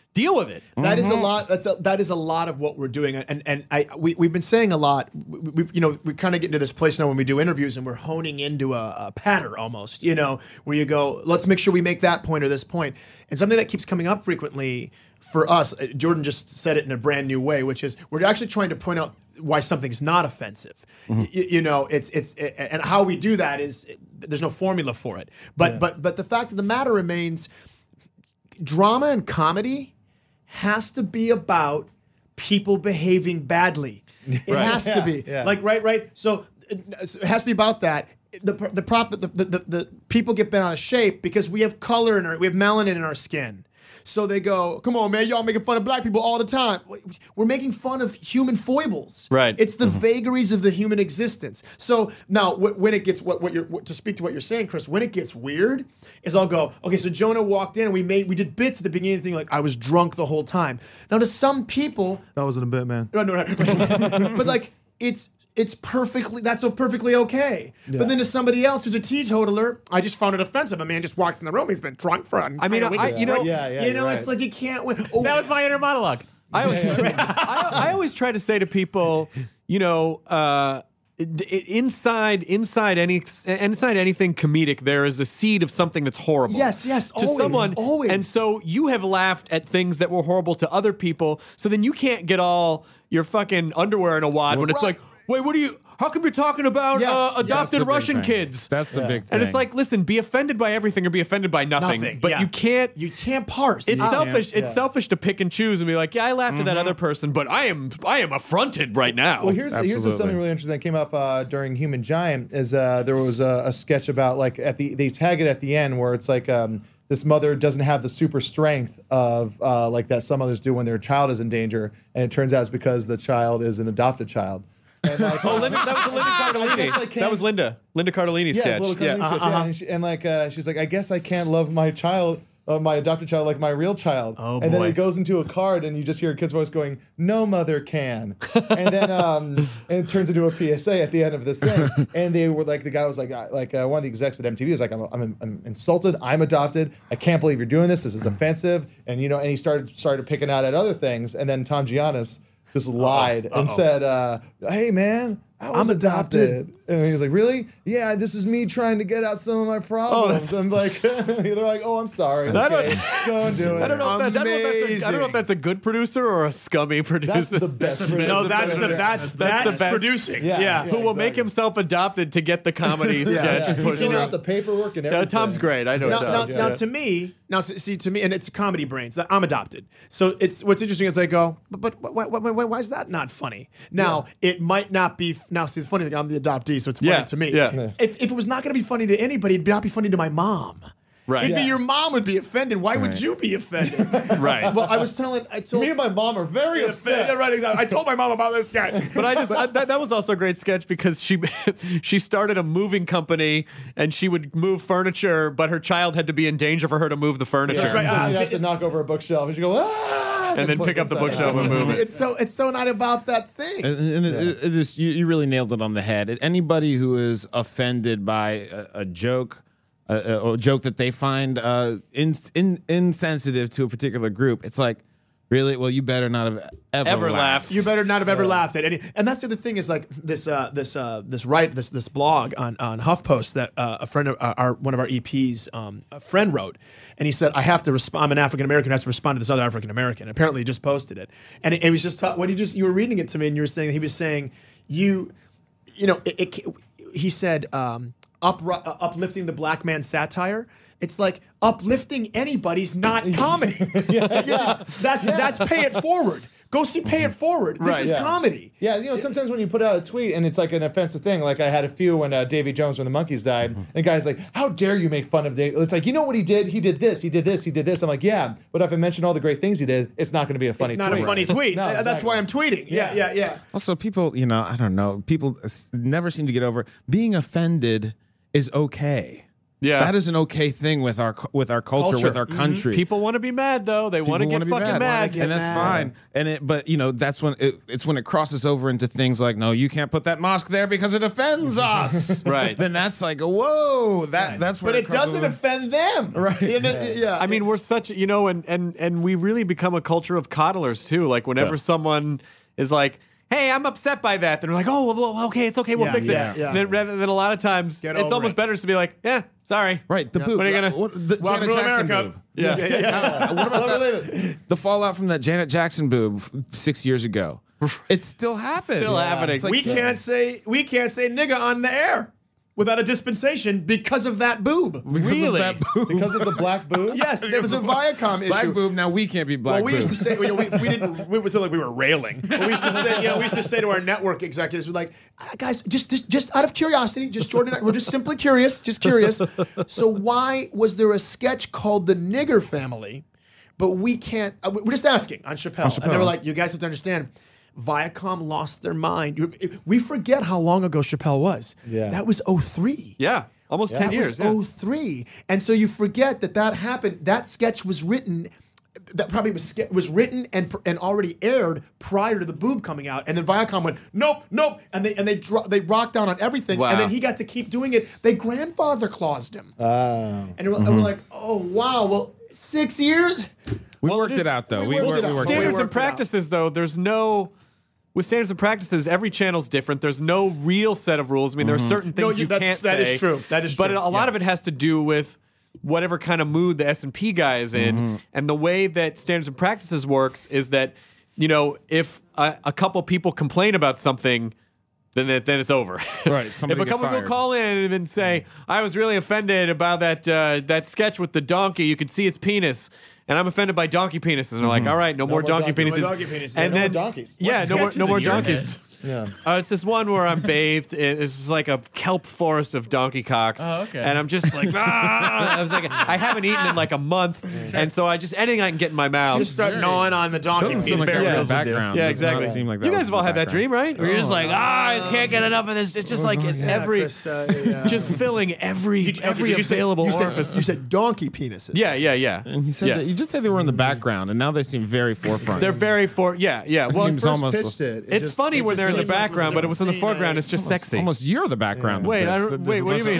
Speaker 5: deal with it.
Speaker 8: That is a lot. That is a lot of what we're doing, and we've been saying a lot. We kind of get into this place now when we do interviews, and we're honing into a pattern almost. Where you go, let's make sure we make that point or this point, and something that keeps coming up frequently for us. Jordan just said it in a brand new way, which is we're actually trying to point out why something's not offensive. It's and how we do that is there's no formula for it. But the fact of the matter remains, drama and comedy has to be about people behaving badly. It has to be right. So it has to be about that. The people get bent out of shape because we have color we have melanin in our skin. So they go, come on, man, y'all making fun of black people all the time. We're making fun of human foibles.
Speaker 5: Right.
Speaker 8: It's the vagaries of the human existence. So now when it gets, to speak to what you're saying, Chris, when it gets weird, is I'll go, okay, so Jonah walked in and we did bits at the beginning of the thing like I was drunk the whole time. Now to some people.
Speaker 12: That wasn't a bit, man.
Speaker 8: No. But like, it's perfectly okay. Yeah. But then to somebody else who's a teetotaler, I just found it offensive. A man just walks in the room, he's been drunk for an entire week. It's like you can't win.
Speaker 11: Oh, that was my inner monologue.
Speaker 5: I always try to say to people, inside anything comedic, there is a seed of something that's horrible.
Speaker 8: Yes,
Speaker 5: to someone.
Speaker 8: Always.
Speaker 5: And so you have laughed at things that were horrible to other people. So then you can't get all your fucking underwear in a wad when it's like, wait, how come you're talking about adopted Russian kids?
Speaker 10: That's the big thing.
Speaker 5: And it's like, listen, be offended by everything or be offended by nothing. But you can't
Speaker 8: parse.
Speaker 5: It's selfish. It's selfish to pick and choose and be like, I laughed at that other person, but I am affronted right now.
Speaker 12: Well, here's something really interesting that came up during Human Giant is there was a sketch about like they tag it at the end where it's like this mother doesn't have the super strength of like that some mothers do when their child is in danger, and it turns out it's because the child is an adopted child. And like,
Speaker 5: that was Linda Cardellini. That was Linda Cardellini's sketch.
Speaker 12: And she's like, I guess I can't love my child, my adopted child, like my real child.
Speaker 11: Oh,
Speaker 12: and then it goes into a card, and you just hear a kid's voice going, "No mother can." And then and it turns into a PSA at the end of this thing. And they were like, the guy was like one of the execs at MTV was like, I'm insulted. I'm adopted. I can't believe you're doing this. This is offensive. And and he started picking out at other things. And then Tom Giannis just lied and said, hey, man, I'm adopted. And he was like, really? Yeah, this is me trying to get out some of my problems. And like, they're like, oh, I'm sorry.
Speaker 5: Go
Speaker 12: and do it.
Speaker 5: I don't know if that's a good producer or a scummy producer.
Speaker 12: That's the best producer.
Speaker 8: No, that's the best producing.
Speaker 5: Who will make himself adopted to get the comedy sketch pushed
Speaker 12: out. Out the paperwork and everything.
Speaker 5: Tom's great. I know.
Speaker 8: Now, to me, and it's comedy brains. I'm adopted. So it's what's interesting is I go, but why is that not funny? Now it might not be. Now see, it's funny that I'm the adoptee, so it's funny to me.
Speaker 5: Yeah.
Speaker 8: If it was not going to be funny to anybody, it'd not be funny to my mom.
Speaker 5: Right.
Speaker 8: It'd be your mom would be offended. Why would you be offended?
Speaker 5: Right.
Speaker 8: Well, I told
Speaker 12: me and my mom are very upset.
Speaker 8: Yeah, right, exactly. I told my mom about this guy.
Speaker 5: But that was also a great sketch because she started a moving company and she would move furniture, but her child had to be in danger for her to move the furniture.
Speaker 12: Yeah, right. So she has to knock over a bookshelf and she go, ah!
Speaker 5: And then pick up the bookshelf and move it.
Speaker 8: It's so not about that thing.
Speaker 10: And it just you really nailed it on the head. Anybody who is offended by a joke, a joke that they find insensitive to a particular group, it's like, really? Well, you better not have ever laughed.
Speaker 8: You better not have ever laughed at any. And that's the other thing is like this blog on HuffPost that a friend of one of our EPs, a friend wrote, and he said, I have to respond. I'm an African American. I have to respond to this other African American. Apparently, he just posted it, and it was just you were reading it to me, and you were saying he was saying he said. Uplifting the black man satire. It's like uplifting anybody's not comedy. That's pay it forward. Go see Pay It Forward. This is comedy.
Speaker 12: Yeah, sometimes when you put out a tweet and it's like an offensive thing, like I had a few when Davy Jones when the Monkees died, and the guy's like, how dare you make fun of Davy? It's like, you know what he did? He did this, he did this, he did this. I'm like, yeah, but if I mention all the great things he did, it's not going to be a funny tweet.
Speaker 8: It's not a funny tweet.
Speaker 12: No, exactly.
Speaker 8: That's why I'm tweeting. Yeah.
Speaker 10: Also, people, I don't know, people never seem to get over being offended is okay.
Speaker 5: Yeah.
Speaker 10: That is an okay thing with our culture, with our country.
Speaker 5: People want to be mad though. They want to get fucking mad,
Speaker 10: and that's fine. And but that's when it's when it crosses over into things like, no, you can't put that mosque there because it offends us.
Speaker 5: Right.
Speaker 10: Then that's like, whoa, that's where.
Speaker 8: But it doesn't offend them,
Speaker 10: right?
Speaker 8: Yeah.
Speaker 5: I mean, we're such and we really become a culture of coddlers too. Like whenever someone is like, hey, I'm upset by that, then we're like, oh, well, okay, it's okay, we'll fix it.
Speaker 8: Yeah.
Speaker 5: Then, rather than a lot of times, it's almost better just to be like, yeah, sorry.
Speaker 10: Right. The boob.
Speaker 5: What are you gonna?
Speaker 10: The Janet Jackson boob.
Speaker 5: Yeah.
Speaker 10: What about that? The fallout from that Janet Jackson boob 6 years ago. It still happens.
Speaker 5: Still happening.
Speaker 8: We can't say nigga on the air without a dispensation because of that boob.
Speaker 5: Really?
Speaker 12: Because of the black boob?
Speaker 8: Yes, there was a Viacom issue.
Speaker 10: Black boob. Now we can't be black.
Speaker 8: Well, we used to say we didn't. We was like we were railing. But we used to say to our network executives, we're like, guys, just out of curiosity, just Jordan and I, we're just simply curious, So why was there a sketch called The Nigger Family, but we can't? We're just asking on Chappelle. And they were like, you guys have to understand. Viacom lost their mind. We forget how long ago Chappelle was. Yeah. That was 2003.
Speaker 5: Yeah. Almost 10 years.
Speaker 8: That was 2003. And so you forget that happened. That sketch was written. That probably was written and already aired prior to the boob coming out. And then Viacom went, nope. And they rocked down on everything.
Speaker 5: Wow.
Speaker 8: And then he got to keep doing it. They grandfather claused him. And we're like, oh, wow. Well, 6 years?
Speaker 10: We worked it out, though. We worked it out.
Speaker 5: Standards and practices, though, there's no... With standards and practices, every channel's different. There's no real set of rules. I mean, there are certain things you can't say.
Speaker 8: That is true.
Speaker 5: But a lot of it has to do with whatever kind of mood the S&P guy is in. And the way that standards and practices works is that, if a couple people complain about something, then it's over.
Speaker 10: Right.
Speaker 5: If a couple people call in and say, I was really offended about that sketch with the donkey, you could see its penis. And I'm offended by donkey penises. And they're like, all right, no more donkey penises.
Speaker 8: No more donkey penises.
Speaker 5: And
Speaker 12: No
Speaker 5: then,
Speaker 12: more donkeys.
Speaker 5: Yeah, no more donkeys.
Speaker 12: Yeah.
Speaker 5: It's this one where I'm bathed. It's like a kelp forest of donkey cocks.
Speaker 9: Oh, okay.
Speaker 5: And I'm just like, I was like, I haven't eaten in like a month. And so anything I can get in my mouth.
Speaker 8: Just start gnawing on the donkey.
Speaker 10: Doesn't seem like that was the background.
Speaker 5: Yeah,
Speaker 10: Does not
Speaker 5: exactly.
Speaker 10: seem like that
Speaker 5: You guys
Speaker 10: was
Speaker 5: have all
Speaker 10: the
Speaker 5: had that
Speaker 10: background.
Speaker 5: dream, right? Where you're just like, I can't get enough of this. It's just like just filling every available orifice.
Speaker 8: You said donkey penises.
Speaker 5: Yeah.
Speaker 10: And he said that you did say they were in the background, and now they seem very forefront.
Speaker 5: They're very yeah.
Speaker 10: It
Speaker 5: Well,
Speaker 10: seems almost.
Speaker 5: it's funny when they're in the background, but it was in the foreground. It's just sexy.
Speaker 10: Almost you're the background. of
Speaker 5: Wait,
Speaker 10: this.
Speaker 5: wait.
Speaker 10: There's a
Speaker 5: What do you mean?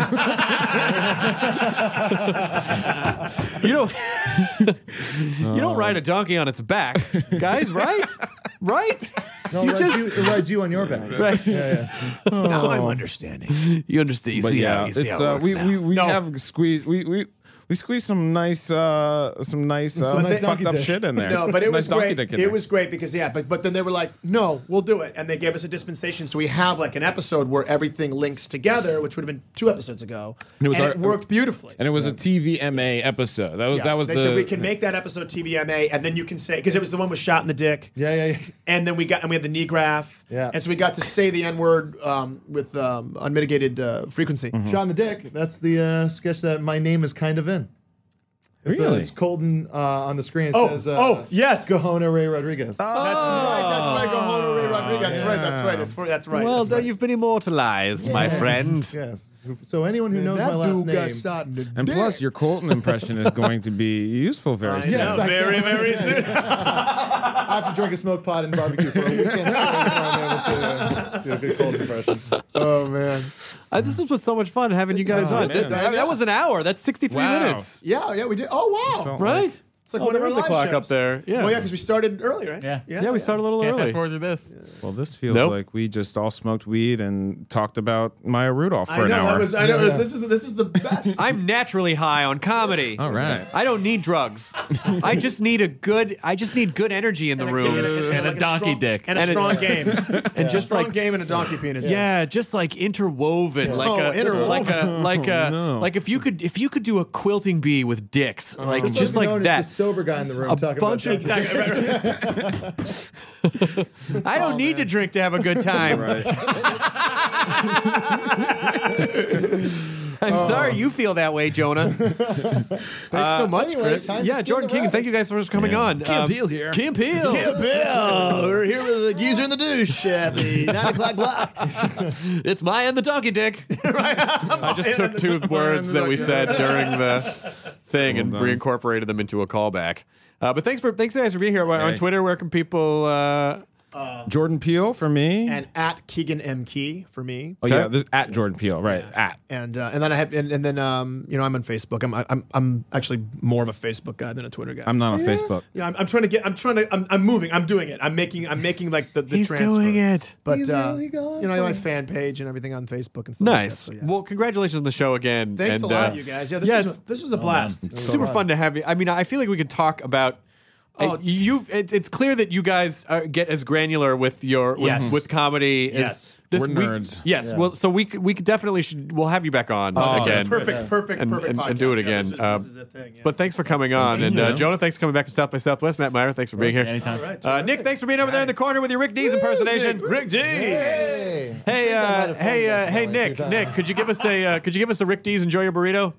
Speaker 5: You don't ride a donkey on its back, guys. Right?
Speaker 12: No,
Speaker 5: You
Speaker 12: it rides you on your back.
Speaker 5: Right.
Speaker 12: Yeah.
Speaker 8: Now I'm understanding.
Speaker 5: You understand? You
Speaker 10: But
Speaker 5: see
Speaker 10: yeah,
Speaker 5: how it works
Speaker 10: we
Speaker 5: now.
Speaker 10: have squeezed we squeezed some nice
Speaker 12: nice
Speaker 10: fucked
Speaker 12: donkey
Speaker 10: up
Speaker 12: dick.
Speaker 10: shit in there.
Speaker 8: No, but
Speaker 10: Some
Speaker 8: it was
Speaker 10: nice donkey
Speaker 8: great.
Speaker 10: dick in
Speaker 8: It
Speaker 10: there.
Speaker 8: was great because but then they were like, no, we'll do it, and they gave us a dispensation, so we have like an episode where everything links together, which would have been 2 episodes ago,
Speaker 10: And
Speaker 8: it worked beautifally.
Speaker 10: And it was a TVMA episode. That was
Speaker 8: they
Speaker 10: the.
Speaker 8: said we can make that episode TVMA, and then you can say because it was the one with shot in the dick.
Speaker 12: Yeah.
Speaker 8: And then we had the knee graph.
Speaker 12: Yeah.
Speaker 8: And so we got to say the N word with unmitigated frequency.
Speaker 12: Shot in the dick. That's the sketch that my name is kind of in.
Speaker 10: Really?
Speaker 12: It's Colton on the screen. It says,
Speaker 8: yes.
Speaker 12: Gahona Ray Rodriguez.
Speaker 8: That's right. Gahona Ray Rodriguez. That's right.
Speaker 5: Well,
Speaker 8: That's right.
Speaker 5: you've been immortalized, my friend.
Speaker 12: Yes. So anyone who knows my last name.
Speaker 10: And plus, your Colton impression is going to be useful very soon.
Speaker 8: Yeah, very, very soon.
Speaker 12: I have to drink a smoked pot and barbecue for a weekend straight before I'm able to do a good cold impression.
Speaker 8: Oh, man.
Speaker 5: This was so much fun having you guys on.
Speaker 10: man.
Speaker 5: That was an hour. That's 63 minutes.
Speaker 8: Yeah, we did. Oh, wow.
Speaker 5: Right?
Speaker 8: It's like
Speaker 5: Oh,
Speaker 8: one of
Speaker 5: there
Speaker 8: our
Speaker 5: is a
Speaker 8: live
Speaker 5: clock
Speaker 8: shows.
Speaker 5: up there. Yeah.
Speaker 8: Well, yeah, because we started early, right?
Speaker 9: Yeah.
Speaker 5: We started a little
Speaker 9: Can't
Speaker 5: early.
Speaker 9: fast forward through this.
Speaker 10: Well, this feels
Speaker 5: Nope.
Speaker 10: like we just all smoked weed and talked about Maya Rudolph for an hour.
Speaker 8: This is the best.
Speaker 5: I'm naturally high on comedy.
Speaker 10: All right.
Speaker 5: I don't need drugs. I just need good energy in the room.
Speaker 9: And a donkey dick.
Speaker 8: And a strong game.
Speaker 5: And just
Speaker 8: strong
Speaker 5: like
Speaker 8: game and a donkey penis.
Speaker 5: yeah, just like interwoven, like if you could do a quilting bee with dicks, like
Speaker 12: Just
Speaker 5: just
Speaker 12: like
Speaker 5: like
Speaker 12: the
Speaker 5: that.
Speaker 12: sober guy in the room
Speaker 5: A
Speaker 12: talking
Speaker 5: bunch
Speaker 12: about
Speaker 5: of I don't need to drink to have a good time. I'm sorry you feel that way, Jonah.
Speaker 8: Thanks so much, Chris.
Speaker 5: Yeah, Jordan Keegan, thank you guys for coming on.
Speaker 10: Kim Peel here.
Speaker 5: Kim Peel.
Speaker 8: We're here with the geezer in the douche at the 9 o'clock block.
Speaker 5: It's my and the donkey dick. I just took two words that we said during the thing and reincorporated them into a callback. But thanks guys for being here. On Twitter, where can people...
Speaker 10: Jordan Peele for me,
Speaker 8: and at Keegan M. Key for me.
Speaker 10: Oh yeah, there's at Jordan Peele, right? At
Speaker 8: and then I have and then I'm on Facebook. I'm actually more of a Facebook guy than a Twitter guy.
Speaker 10: I'm not on Facebook.
Speaker 8: Yeah, I'm moving. I'm doing it. I'm making like the
Speaker 5: He's
Speaker 8: transfer.
Speaker 5: doing it.
Speaker 8: But
Speaker 12: He's really going
Speaker 8: my fan page and everything on Facebook and stuff.
Speaker 5: Nice.
Speaker 8: Like that, so,
Speaker 5: Well, congratulations on the show again.
Speaker 8: Thanks a lot, you guys. Yeah, this was a blast.
Speaker 5: It's super fun to have you. I mean, I feel like we could talk about. It's clear that you guys get as granular with with comedy.
Speaker 8: Yes.
Speaker 5: We're
Speaker 10: nerds.
Speaker 5: Yes. Yeah. Well, so we could definitely we'll have you back on again.
Speaker 8: Perfect.
Speaker 5: And do it again.
Speaker 8: This is a thing. Yeah.
Speaker 5: But thanks for coming on. And Jonah, thanks for coming back to South by Southwest. Matt Meyer, thanks for being here.
Speaker 9: Anytime.
Speaker 8: Right,
Speaker 5: Nick, thanks for being over there in the corner with your Rick Dees impersonation.
Speaker 8: Rick Dees.
Speaker 5: Hey, Nick. Nick, could you give us a Rick Dees enjoy your burrito?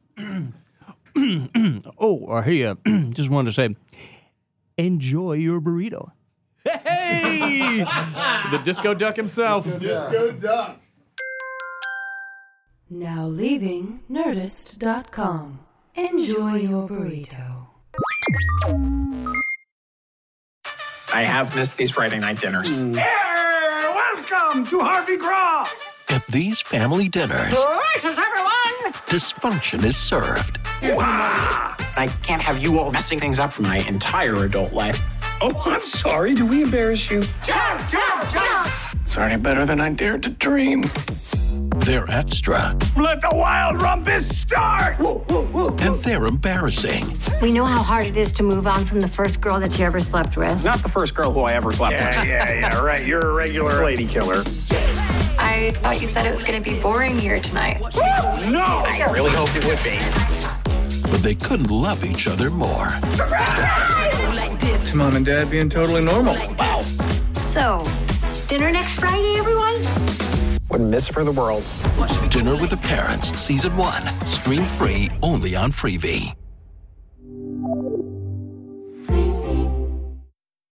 Speaker 11: Just wanted to say, enjoy your burrito.
Speaker 5: Hey! The Disco Duck himself.
Speaker 8: Disco Duck.
Speaker 6: Now leaving Nerdist.com. Enjoy your burrito.
Speaker 14: I have missed these Friday night dinners.
Speaker 13: Welcome to Harvey Graw.
Speaker 15: At these family dinners,
Speaker 13: Gracious, everyone!
Speaker 15: dysfunction is served.
Speaker 14: Wow. I can't have you all messing things up for my entire adult life.
Speaker 13: Oh, I'm sorry. Do we embarrass you? Jump!
Speaker 14: It's already better than I dared to dream.
Speaker 15: They're extra.
Speaker 13: Let the wild rumpus start!
Speaker 15: And they're embarrassing.
Speaker 16: We know how hard it is to move on from the first girl that you ever slept with.
Speaker 14: Not the first girl who I ever slept with.
Speaker 13: Yeah, right. You're a regular lady killer.
Speaker 16: I thought you said it was going to be boring here tonight.
Speaker 13: No!
Speaker 14: I really hoped it would be.
Speaker 15: But they couldn't love each other more.
Speaker 14: It's Mom and Dad being totally normal. Wow.
Speaker 16: So, dinner next Friday, everyone?
Speaker 14: Wouldn't miss it for the world.
Speaker 15: Dinner with the Parents, Season 1. Stream free only on Freevee.